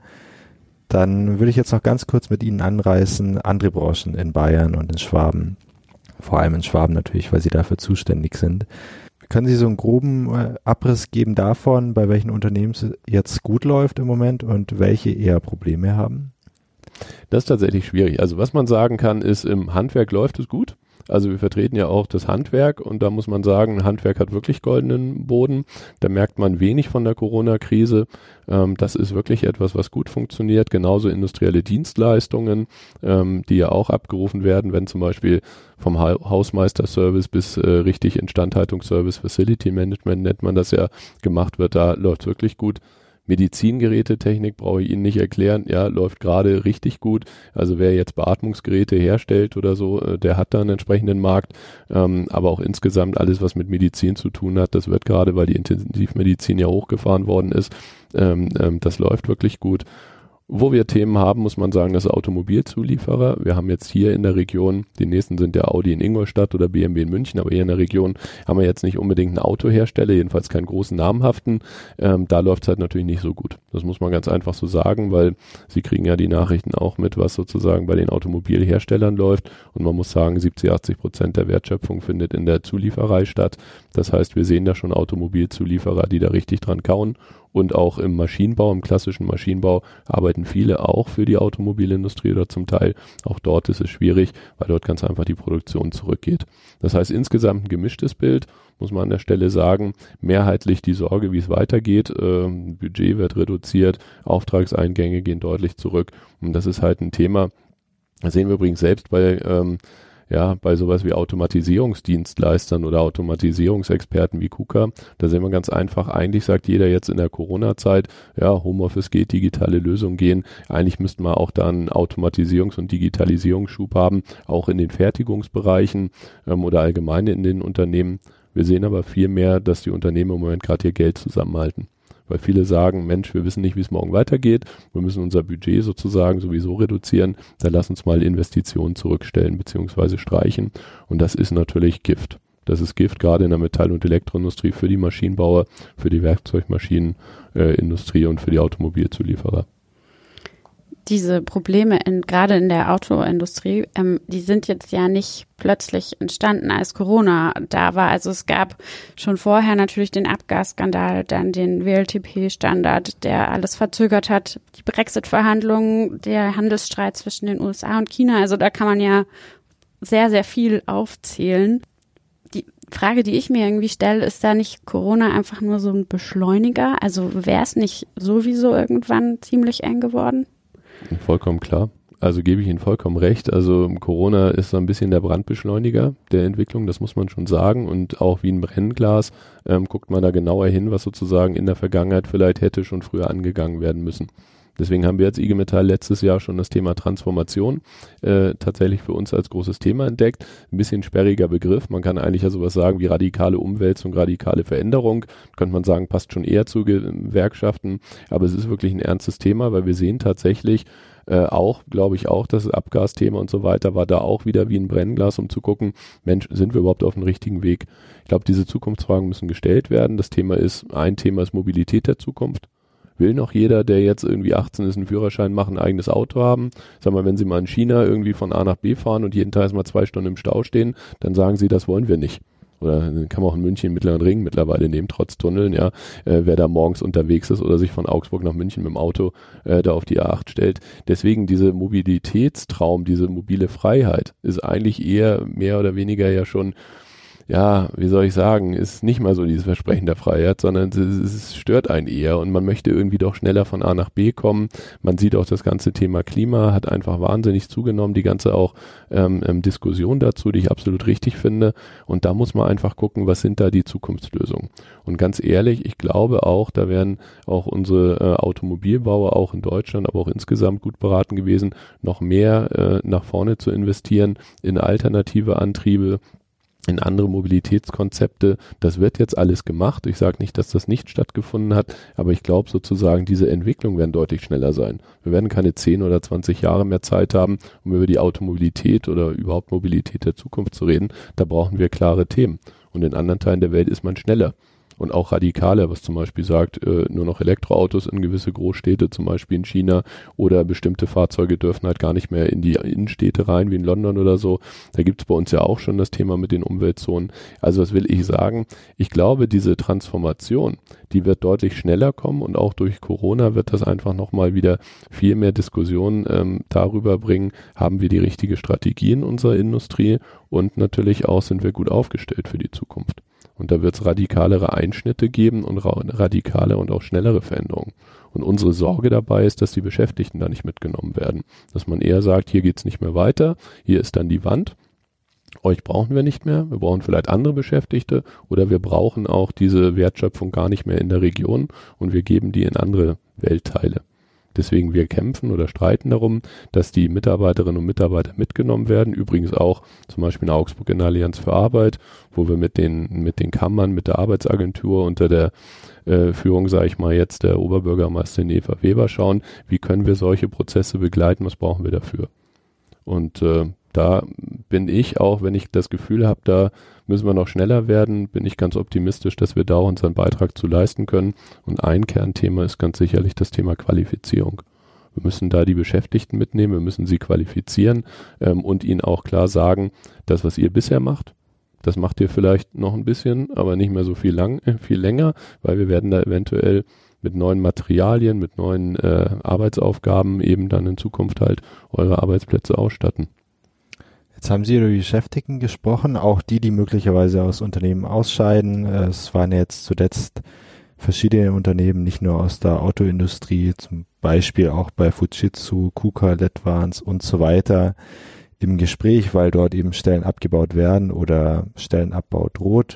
Dann würde ich jetzt noch ganz kurz mit Ihnen anreißen, andere Branchen in Bayern und in Schwaben. Vor allem in Schwaben natürlich, weil Sie dafür zuständig sind. Können Sie so einen groben äh, Abriss geben davon, bei welchen Unternehmen es jetzt gut läuft im Moment und welche eher Probleme haben? Das ist tatsächlich schwierig. Also was man sagen kann, ist, im Handwerk läuft es gut. Also wir vertreten ja auch das Handwerk und da muss man sagen, Handwerk hat wirklich goldenen Boden. Da merkt man wenig von der Corona-Krise. Ähm, das ist wirklich etwas, was gut funktioniert. Genauso industrielle Dienstleistungen, ähm, die ja auch abgerufen werden, wenn zum Beispiel vom ha- Hausmeister-Service bis äh, richtig Instandhaltungsservice, Facility Management nennt man das ja, gemacht wird. Da läuft es wirklich gut. Medizingerätetechnik brauche ich Ihnen nicht erklären, ja, läuft gerade richtig gut. Also wer jetzt Beatmungsgeräte herstellt oder so, der hat da einen entsprechenden Markt. Ähm, aber auch insgesamt alles, was mit Medizin zu tun hat, das wird gerade, weil die Intensivmedizin ja hochgefahren worden ist, ähm, ähm, das läuft wirklich gut. Wo wir Themen haben, muss man sagen, das Automobilzulieferer. Wir haben jetzt hier in der Region, die nächsten sind der Audi in Ingolstadt oder B M W in München, aber hier in der Region haben wir jetzt nicht unbedingt einen Autohersteller, jedenfalls keinen großen namhaften. Ähm, da läuft es halt natürlich nicht so gut. Das muss man ganz einfach so sagen, weil Sie kriegen ja die Nachrichten auch mit, was sozusagen bei den Automobilherstellern läuft. Und man muss sagen, siebzig, achtzig Prozent der Wertschöpfung findet in der Zulieferei statt. Das heißt, wir sehen da schon Automobilzulieferer, die da richtig dran kauen. Und auch im Maschinenbau, im klassischen Maschinenbau arbeiten viele auch für die Automobilindustrie oder zum Teil. Auch dort ist es schwierig, weil dort ganz einfach die Produktion zurückgeht. Das heißt, insgesamt ein gemischtes Bild, muss man an der Stelle sagen. Mehrheitlich die Sorge, wie es weitergeht. Ähm, Budget wird reduziert, Auftragseingänge gehen deutlich zurück. Und das ist halt ein Thema, das sehen wir übrigens selbst bei ähm, Ja, bei sowas wie Automatisierungsdienstleistern oder Automatisierungsexperten wie KUKA, da sehen wir ganz einfach, eigentlich sagt jeder jetzt in der Corona-Zeit, ja, Homeoffice geht, digitale Lösungen gehen, eigentlich müssten wir auch da einen Automatisierungs- und Digitalisierungsschub haben, auch in den Fertigungsbereichen ähm, oder allgemein in den Unternehmen. Wir sehen aber viel mehr, dass die Unternehmen im Moment gerade ihr Geld zusammenhalten. Weil viele sagen, Mensch, wir wissen nicht, wie es morgen weitergeht. Wir müssen unser Budget sozusagen sowieso reduzieren. Dann lass uns mal Investitionen zurückstellen bzw. streichen. Und das ist natürlich Gift. Das ist Gift gerade in der Metall- und Elektroindustrie für die Maschinenbauer, für die Werkzeugmaschinenindustrie äh, und für die Automobilzulieferer. Diese Probleme in, gerade in der Autoindustrie, ähm, die sind jetzt ja nicht plötzlich entstanden, als Corona da war. Also es gab schon vorher natürlich den Abgasskandal, dann den W L T P-Standard, der alles verzögert hat, die Brexit-Verhandlungen, der Handelsstreit zwischen den U S A und China. Also da kann man ja sehr, sehr viel aufzählen. Die Frage, die ich mir irgendwie stelle, ist da nicht Corona einfach nur so ein Beschleuniger? Also wäre es nicht sowieso irgendwann ziemlich eng geworden? Vollkommen klar. Also gebe ich Ihnen vollkommen recht. Also Corona ist so ein bisschen der Brandbeschleuniger der Entwicklung, das muss man schon sagen. Und auch wie ein Brennglas ähm, guckt man da genauer hin, was sozusagen in der Vergangenheit vielleicht hätte schon früher angegangen werden müssen. Deswegen haben wir als I G Metall letztes Jahr schon das Thema Transformation äh, tatsächlich für uns als großes Thema entdeckt. Ein bisschen sperriger Begriff. Man kann eigentlich ja sowas sagen wie radikale Umwälzung, radikale Veränderung. Könnte man sagen, passt schon eher zu Gewerkschaften. Aber es ist wirklich ein ernstes Thema, weil wir sehen tatsächlich äh, auch, glaube ich auch, das Abgasthema und so weiter war da auch wieder wie ein Brennglas, um zu gucken, Mensch, sind wir überhaupt auf dem richtigen Weg? Ich glaube, diese Zukunftsfragen müssen gestellt werden. Das Thema ist, ein Thema ist Mobilität der Zukunft. Will noch jeder, der jetzt irgendwie achtzehn ist, einen Führerschein machen, ein eigenes Auto haben? Sag mal, wenn Sie mal in China irgendwie von A nach B fahren und jeden Tag mal zwei Stunden im Stau stehen, dann sagen Sie, das wollen wir nicht. Oder kann man auch in München den Mittleren Ring mittlerweile nehmen, trotz Tunneln, ja, äh, wer da morgens unterwegs ist oder sich von Augsburg nach München mit dem Auto äh, da auf die A acht stellt. Deswegen diese Mobilitätstraum, diese mobile Freiheit ist eigentlich eher mehr oder weniger ja schon, ja, wie soll ich sagen, ist nicht mal so dieses Versprechen der Freiheit, sondern es, es stört einen eher und man möchte irgendwie doch schneller von A nach B kommen. Man sieht auch, das ganze Thema Klima hat einfach wahnsinnig zugenommen, die ganze auch ähm, ähm, Diskussion dazu, die ich absolut richtig finde, und da muss man einfach gucken, was sind da die Zukunftslösungen. Und ganz ehrlich, ich glaube auch, da wären auch unsere äh, Automobilbauer auch in Deutschland, aber auch insgesamt gut beraten gewesen, noch mehr äh, nach vorne zu investieren in alternative Antriebe, in andere Mobilitätskonzepte. Das wird jetzt alles gemacht. Ich sage nicht, dass das nicht stattgefunden hat, aber ich glaube sozusagen, diese Entwicklung werden deutlich schneller sein. Wir werden keine zehn oder zwanzig Jahre mehr Zeit haben, um über die Automobilität oder überhaupt Mobilität der Zukunft zu reden. Da brauchen wir klare Themen. Und in anderen Teilen der Welt ist man schneller. Und auch radikaler, was zum Beispiel sagt, äh, nur noch Elektroautos in gewisse Großstädte, zum Beispiel in China, oder bestimmte Fahrzeuge dürfen halt gar nicht mehr in die Innenstädte rein, wie in London oder so. Da gibt's bei uns ja auch schon das Thema mit den Umweltzonen. Also was will ich sagen? Ich glaube, diese Transformation, die wird deutlich schneller kommen, und auch durch Corona wird das einfach nochmal wieder viel mehr Diskussionen ähm, darüber bringen, haben wir die richtige Strategie in unserer Industrie, und natürlich auch, sind wir gut aufgestellt für die Zukunft. Und da wird es radikalere Einschnitte geben und ra- radikale und auch schnellere Veränderungen. Und unsere Sorge dabei ist, dass die Beschäftigten da nicht mitgenommen werden. Dass man eher sagt, hier geht's nicht mehr weiter, hier ist dann die Wand, euch brauchen wir nicht mehr, wir brauchen vielleicht andere Beschäftigte, oder wir brauchen auch diese Wertschöpfung gar nicht mehr in der Region und wir geben die in andere Weltteile. Deswegen wir kämpfen oder streiten darum, dass die Mitarbeiterinnen und Mitarbeiter mitgenommen werden. Übrigens auch zum Beispiel in Augsburg in der Allianz für Arbeit, wo wir mit den mit den Kammern, mit der Arbeitsagentur unter der äh, Führung, sage ich mal jetzt, der Oberbürgermeisterin Eva Weber schauen, wie können wir solche Prozesse begleiten, was brauchen wir dafür. Und äh, da bin ich auch, wenn ich das Gefühl habe, da müssen wir noch schneller werden, bin ich ganz optimistisch, dass wir da unseren Beitrag zu leisten können. Und ein Kernthema ist ganz sicherlich das Thema Qualifizierung. Wir müssen da die Beschäftigten mitnehmen, wir müssen sie qualifizieren ähm, und ihnen auch klar sagen, das, was ihr bisher macht, das macht ihr vielleicht noch ein bisschen, aber nicht mehr so viel lang, äh, viel länger, weil wir werden da eventuell mit neuen Materialien, mit neuen äh, Arbeitsaufgaben eben dann in Zukunft halt eure Arbeitsplätze ausstatten. Jetzt haben Sie über die Beschäftigten gesprochen, auch die, die möglicherweise aus Unternehmen ausscheiden. Es waren jetzt zuletzt verschiedene Unternehmen, nicht nur aus der Autoindustrie, zum Beispiel auch bei Fujitsu, KUKA, Ledvance und so weiter im Gespräch, weil dort eben Stellen abgebaut werden oder Stellenabbau droht.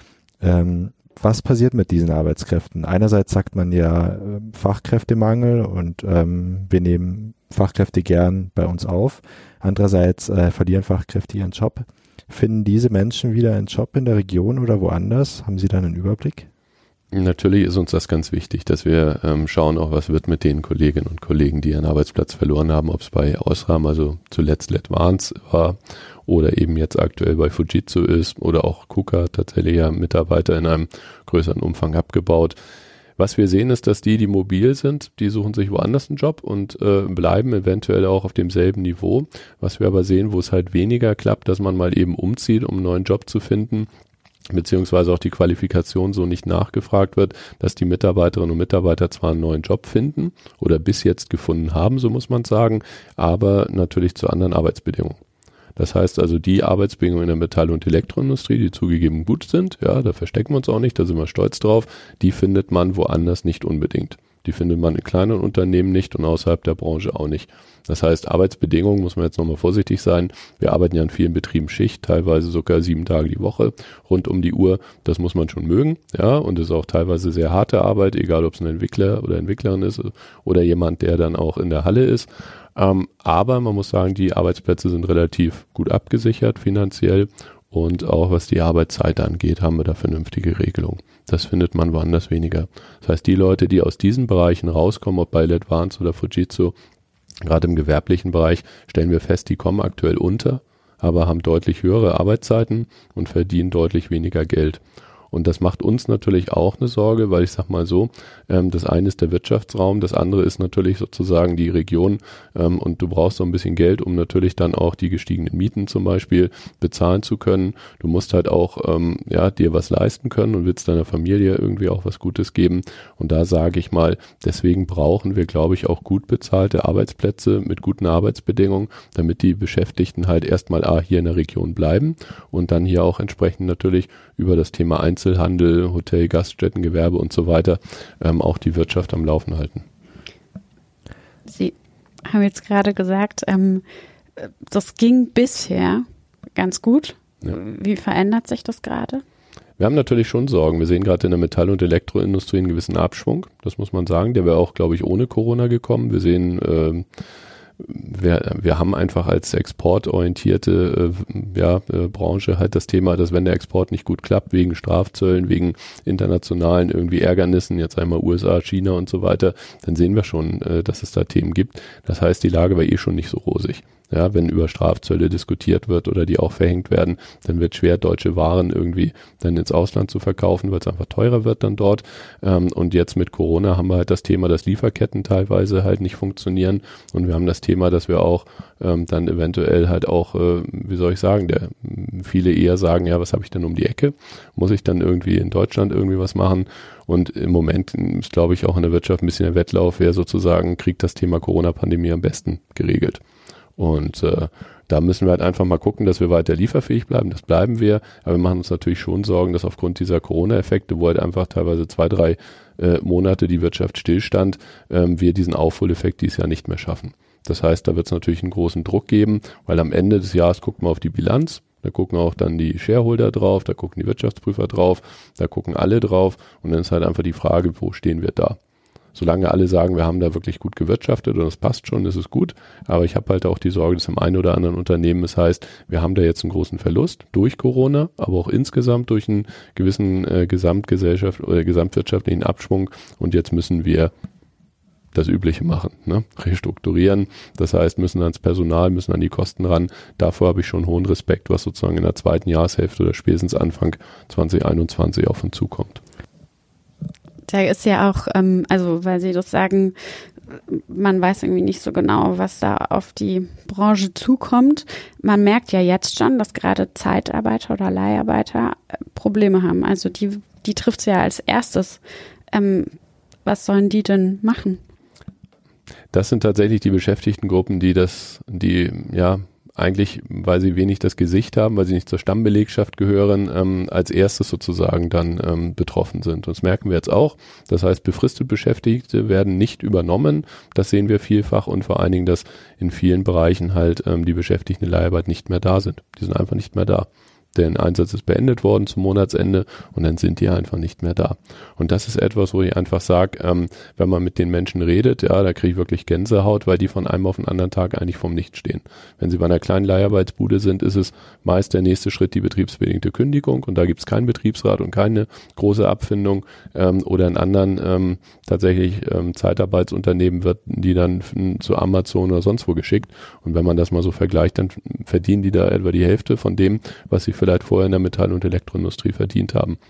Ähm, was passiert mit diesen Arbeitskräften? Einerseits sagt man ja äh, Fachkräftemangel und ähm, wir nehmen Fachkräfte gern bei uns auf. Andererseits äh, verlieren Fachkräfte ihren Job. Finden diese Menschen wieder einen Job in der Region oder woanders? Haben Sie da einen Überblick? Natürlich ist uns das ganz wichtig, dass wir ähm, schauen, auch was wird mit den Kolleginnen und Kollegen, die ihren Arbeitsplatz verloren haben, ob es bei Osram, also zuletzt Ledvance war, oder eben jetzt aktuell bei Fujitsu ist, oder auch KUKA, tatsächlich ja Mitarbeiter in einem größeren Umfang abgebaut. Was wir sehen ist, dass die, die mobil sind, die suchen sich woanders einen Job und äh, bleiben eventuell auch auf demselben Niveau. Was wir aber sehen, wo es halt weniger klappt, dass man mal eben umzieht, um einen neuen Job zu finden, beziehungsweise auch die Qualifikation so nicht nachgefragt wird, dass die Mitarbeiterinnen und Mitarbeiter zwar einen neuen Job finden oder bis jetzt gefunden haben, so muss man sagen, aber natürlich zu anderen Arbeitsbedingungen. Das heißt also, die Arbeitsbedingungen in der Metall- und Elektroindustrie, die zugegeben gut sind, ja, da verstecken wir uns auch nicht, da sind wir stolz drauf, die findet man woanders nicht unbedingt. Die findet man in kleinen Unternehmen nicht und außerhalb der Branche auch nicht. Das heißt, Arbeitsbedingungen, muss man jetzt nochmal vorsichtig sein. Wir arbeiten ja in vielen Betrieben Schicht, teilweise sogar sieben Tage die Woche, rund um die Uhr. Das muss man schon mögen, ja, und das ist auch teilweise sehr harte Arbeit, egal ob es ein Entwickler oder Entwicklerin ist oder jemand, der dann auch in der Halle ist. Ähm, aber man muss sagen, die Arbeitsplätze sind relativ gut abgesichert finanziell und auch was die Arbeitszeit angeht, haben wir da vernünftige Regelungen. Das findet man woanders weniger. Das heißt, die Leute, die aus diesen Bereichen rauskommen, ob bei Ledvance oder Fujitsu, gerade im gewerblichen Bereich, stellen wir fest, die kommen aktuell unter, aber haben deutlich höhere Arbeitszeiten und verdienen deutlich weniger Geld. Und das macht uns natürlich auch eine Sorge, weil ich sag mal so, ähm, das eine ist der Wirtschaftsraum, das andere ist natürlich sozusagen die Region ähm, und du brauchst so ein bisschen Geld, um natürlich dann auch die gestiegenen Mieten zum Beispiel bezahlen zu können. Du musst halt auch ähm, ja dir was leisten können und willst deiner Familie irgendwie auch was Gutes geben. Und da sage ich mal, deswegen brauchen wir, glaube ich, auch gut bezahlte Arbeitsplätze mit guten Arbeitsbedingungen, damit die Beschäftigten halt erstmal A, hier in der Region bleiben und dann hier auch entsprechend natürlich über das Thema Einzelhandel, Hotel, Gaststätten, Gewerbe und so weiter ähm, auch die Wirtschaft am Laufen halten. Sie haben jetzt gerade gesagt, ähm, das ging bisher ganz gut. Ja. Wie verändert sich das gerade? Wir haben natürlich schon Sorgen. Wir sehen gerade in der Metall- und Elektroindustrie einen gewissen Abschwung. Das muss man sagen. Der wäre auch, glaube ich, ohne Corona gekommen. Wir sehen ähm, Wir, wir haben einfach als exportorientierte äh, ja, äh, Branche halt das Thema, dass wenn der Export nicht gut klappt, wegen Strafzöllen, wegen internationalen irgendwie Ärgernissen, jetzt einmal U S A, China und so weiter, dann sehen wir schon, äh, dass es da Themen gibt. Das heißt, die Lage war eh schon nicht so rosig. Ja, wenn über Strafzölle diskutiert wird oder die auch verhängt werden, dann wird schwer, deutsche Waren irgendwie dann ins Ausland zu verkaufen, weil es einfach teurer wird dann dort. Ähm, und jetzt mit Corona haben wir halt das Thema, dass Lieferketten teilweise halt nicht funktionieren. Und wir haben das Thema, dass wir auch ähm, dann eventuell halt auch, äh, wie soll ich sagen, der viele eher sagen, ja, was habe ich denn um die Ecke? Muss ich dann irgendwie in Deutschland irgendwie was machen? Und im Moment ist, glaube ich, auch in der Wirtschaft ein bisschen der Wettlauf, wer sozusagen kriegt das Thema Corona-Pandemie am besten geregelt. Und äh, da müssen wir halt einfach mal gucken, dass wir weiter lieferfähig bleiben. Das bleiben wir. Aber wir machen uns natürlich schon Sorgen, dass aufgrund dieser Corona-Effekte, wo halt einfach teilweise zwei, drei äh, Monate die Wirtschaft stillstand, ähm, wir diesen Aufholeffekt dieses Jahr nicht mehr schaffen. Das heißt, da wird es natürlich einen großen Druck geben, weil am Ende des Jahres guckt man auf die Bilanz. Da gucken auch dann die Shareholder drauf, da gucken die Wirtschaftsprüfer drauf, da gucken alle drauf. Und dann ist halt einfach die Frage, wo stehen wir da? Solange alle sagen, wir haben da wirklich gut gewirtschaftet und das passt schon, das ist gut. Aber ich habe halt auch die Sorge, dass im einen oder anderen Unternehmen es heißt, wir haben da jetzt einen großen Verlust durch Corona, aber auch insgesamt durch einen gewissen äh, Gesamtgesellschaft oder gesamtwirtschaftlichen Abschwung. Und jetzt müssen wir das Übliche machen, ne? Restrukturieren. Das heißt, müssen ans Personal, müssen an die Kosten ran. Davor habe ich schon hohen Respekt, was sozusagen in der zweiten Jahreshälfte oder spätestens Anfang zwanzig einundzwanzig auf uns zukommt. Da ist ja auch, ähm, also weil Sie das sagen, man weiß irgendwie nicht so genau, was da auf die Branche zukommt. Man merkt ja jetzt schon, dass gerade Zeitarbeiter oder Leiharbeiter Probleme haben. Also die, die trifft es ja als erstes. Ähm, was sollen die denn machen? Das sind tatsächlich die Beschäftigtengruppen, die das, die ja eigentlich, weil sie wenig das Gesicht haben, weil sie nicht zur Stammbelegschaft gehören, ähm, als erstes sozusagen dann ähm, betroffen sind. Und das merken wir jetzt auch. Das heißt, befristet Beschäftigte werden nicht übernommen. Das sehen wir vielfach und vor allen Dingen, dass in vielen Bereichen halt ähm, die Beschäftigten in Leiharbeit nicht mehr da sind. Die sind einfach nicht mehr da. Der Einsatz ist beendet worden zum Monatsende und dann sind die einfach nicht mehr da. Und das ist etwas, wo ich einfach sage, ähm, wenn man mit den Menschen redet, ja, da kriege ich wirklich Gänsehaut, weil die von einem auf den anderen Tag eigentlich vorm Nichts stehen. Wenn sie bei einer kleinen Leiharbeitsbude sind, ist es meist der nächste Schritt die betriebsbedingte Kündigung und da gibt es keinen Betriebsrat und keine große Abfindung ähm, oder in anderen ähm, tatsächlich ähm, Zeitarbeitsunternehmen wird die dann zu Amazon oder sonst wo geschickt und wenn man das mal so vergleicht, dann verdienen die da etwa die Hälfte von dem, was sie vielleicht vorher in der Metall- und Elektroindustrie verdient haben.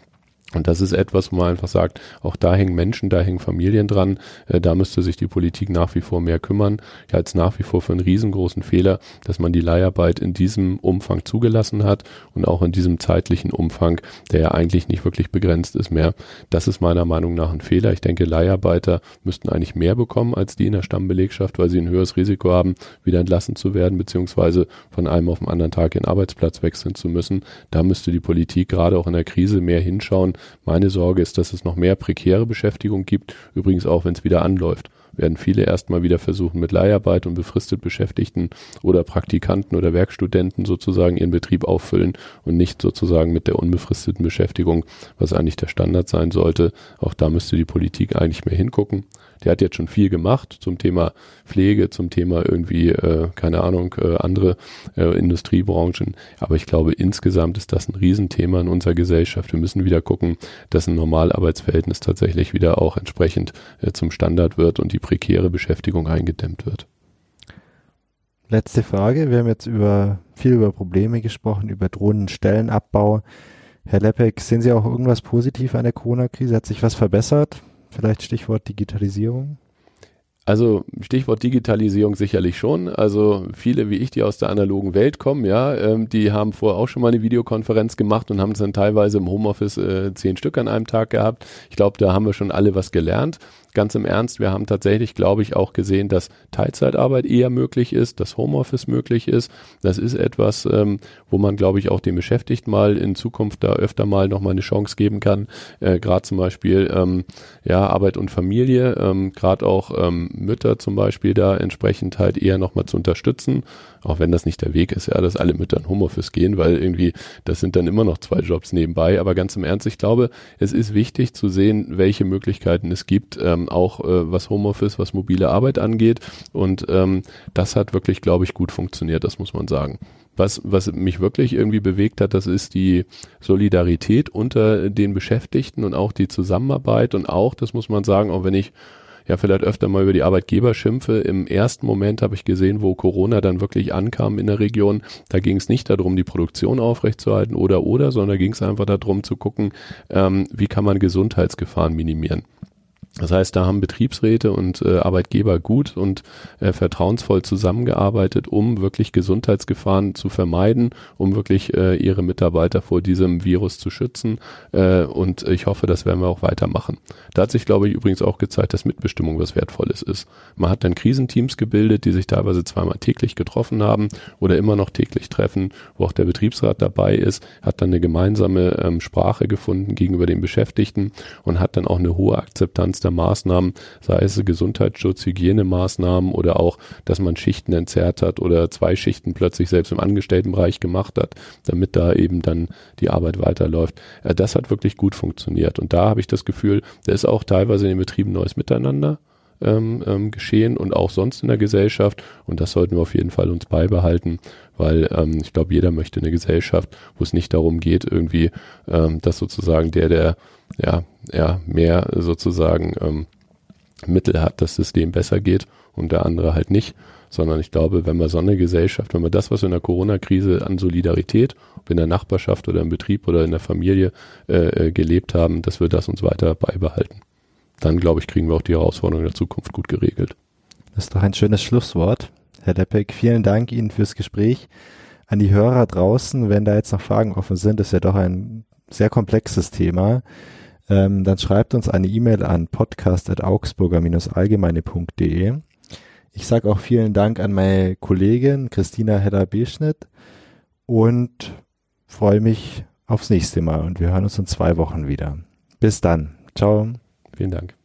Und das ist etwas, wo man einfach sagt, auch da hängen Menschen, da hängen Familien dran, äh, da müsste sich die Politik nach wie vor mehr kümmern. Ich halte es nach wie vor für einen riesengroßen Fehler, dass man die Leiharbeit in diesem Umfang zugelassen hat und auch in diesem zeitlichen Umfang, der ja eigentlich nicht wirklich begrenzt ist mehr. Das ist meiner Meinung nach ein Fehler. Ich denke, Leiharbeiter müssten eigentlich mehr bekommen als die in der Stammbelegschaft, weil sie ein höheres Risiko haben, wieder entlassen zu werden, beziehungsweise von einem auf den anderen Tag ihren Arbeitsplatz wechseln zu müssen. Da müsste die Politik gerade auch in der Krise mehr hinschauen. Meine Sorge ist, dass es noch mehr prekäre Beschäftigung gibt, übrigens auch, wenn es wieder anläuft. Werden viele erstmal wieder versuchen, mit Leiharbeit und befristet Beschäftigten oder Praktikanten oder Werkstudenten sozusagen ihren Betrieb auffüllen und nicht sozusagen mit der unbefristeten Beschäftigung, was eigentlich der Standard sein sollte. Auch da müsste die Politik eigentlich mehr hingucken. Der hat jetzt schon viel gemacht zum Thema Pflege, zum Thema irgendwie, äh, keine Ahnung, äh, andere äh, Industriebranchen. Aber ich glaube, insgesamt ist das ein Riesenthema in unserer Gesellschaft. Wir müssen wieder gucken, dass ein Normalarbeitsverhältnis tatsächlich wieder auch entsprechend äh, zum Standard wird und die prekäre Beschäftigung eingedämmt wird. Letzte Frage. Wir haben jetzt über viel über Probleme gesprochen, über drohenden Stellenabbau. Herr Leppeck, sehen Sie auch irgendwas positiv an der Corona-Krise? Hat sich was verbessert? Vielleicht Stichwort Digitalisierung? Also Stichwort Digitalisierung sicherlich schon. Also viele wie ich, die aus der analogen Welt kommen, ja, ähm, die haben vorher auch schon mal eine Videokonferenz gemacht und haben es dann teilweise im Homeoffice äh, zehn Stück an einem Tag gehabt. Ich glaube, da haben wir schon alle was gelernt. Ganz im Ernst, wir haben tatsächlich, glaube ich, auch gesehen, dass Teilzeitarbeit eher möglich ist, dass Homeoffice möglich ist. Das ist etwas, ähm, wo man, glaube ich, auch den Beschäftigten mal in Zukunft da öfter mal nochmal eine Chance geben kann. Äh, gerade zum Beispiel ähm, ja Arbeit und Familie, ähm, gerade auch ähm, Mütter zum Beispiel da entsprechend halt eher nochmal zu unterstützen. Auch wenn das nicht der Weg ist, ja, dass alle Mütter in Homeoffice gehen, weil irgendwie, das sind dann immer noch zwei Jobs nebenbei. Aber ganz im Ernst, ich glaube, es ist wichtig zu sehen, welche Möglichkeiten es gibt, ähm, auch äh, was Homeoffice, was mobile Arbeit angeht. Und ähm, das hat wirklich, glaube ich, gut funktioniert, das muss man sagen. Was, was mich wirklich irgendwie bewegt hat, das ist die Solidarität unter den Beschäftigten und auch die Zusammenarbeit und auch, das muss man sagen, auch wenn ich ja vielleicht öfter mal über die Arbeitgeber schimpfe. Im ersten Moment habe ich gesehen, wo Corona dann wirklich ankam in der Region, da ging es nicht darum, die Produktion aufrechtzuerhalten oder oder, sondern da ging es einfach darum zu gucken, ähm, wie kann man Gesundheitsgefahren minimieren. Das heißt, da haben Betriebsräte und äh, Arbeitgeber gut und äh, vertrauensvoll zusammengearbeitet, um wirklich Gesundheitsgefahren zu vermeiden, um wirklich äh, ihre Mitarbeiter vor diesem Virus zu schützen. Äh, und ich hoffe, das werden wir auch weitermachen. Da hat sich, glaube ich, übrigens auch gezeigt, dass Mitbestimmung was Wertvolles ist. Man hat dann Krisenteams gebildet, die sich teilweise zweimal täglich getroffen haben oder immer noch täglich treffen, wo auch der Betriebsrat dabei ist, hat dann eine gemeinsame ähm, Sprache gefunden gegenüber den Beschäftigten und hat dann auch eine hohe Akzeptanz der Maßnahmen, sei es Gesundheitsschutz, Hygienemaßnahmen oder auch, dass man Schichten entzerrt hat oder zwei Schichten plötzlich selbst im Angestelltenbereich gemacht hat, damit da eben dann die Arbeit weiterläuft. Das hat wirklich gut funktioniert und da habe ich das Gefühl, da ist auch teilweise in den Betrieben neues Miteinander ähm, ähm, geschehen und auch sonst in der Gesellschaft und das sollten wir auf jeden Fall uns beibehalten, weil ähm, ich glaube, jeder möchte eine Gesellschaft, wo es nicht darum geht, irgendwie, ähm, dass sozusagen der, der ja, ja, mehr sozusagen ähm, Mittel hat, dass es dem besser geht und der andere halt nicht, sondern ich glaube, wenn wir so eine Gesellschaft, wenn wir das, was wir in der Corona-Krise an Solidarität, ob in der Nachbarschaft oder im Betrieb oder in der Familie äh, gelebt haben, dass wir das uns weiter beibehalten. Dann, glaube ich, kriegen wir auch die Herausforderungen der Zukunft gut geregelt. Das ist doch ein schönes Schlusswort. Herr Leppeck, vielen Dank Ihnen fürs Gespräch. An die Hörer draußen, wenn da jetzt noch Fragen offen sind, ist ja doch ein sehr komplexes Thema, ähm, dann schreibt uns eine E-Mail an podcast at augsburger Bindestrich allgemeine Punkt de. Ich sage auch vielen Dank an meine Kollegin Christina Hedder-Beschnitt und freue mich aufs nächste Mal und wir hören uns in zwei Wochen wieder. Bis dann. Ciao. Vielen Dank.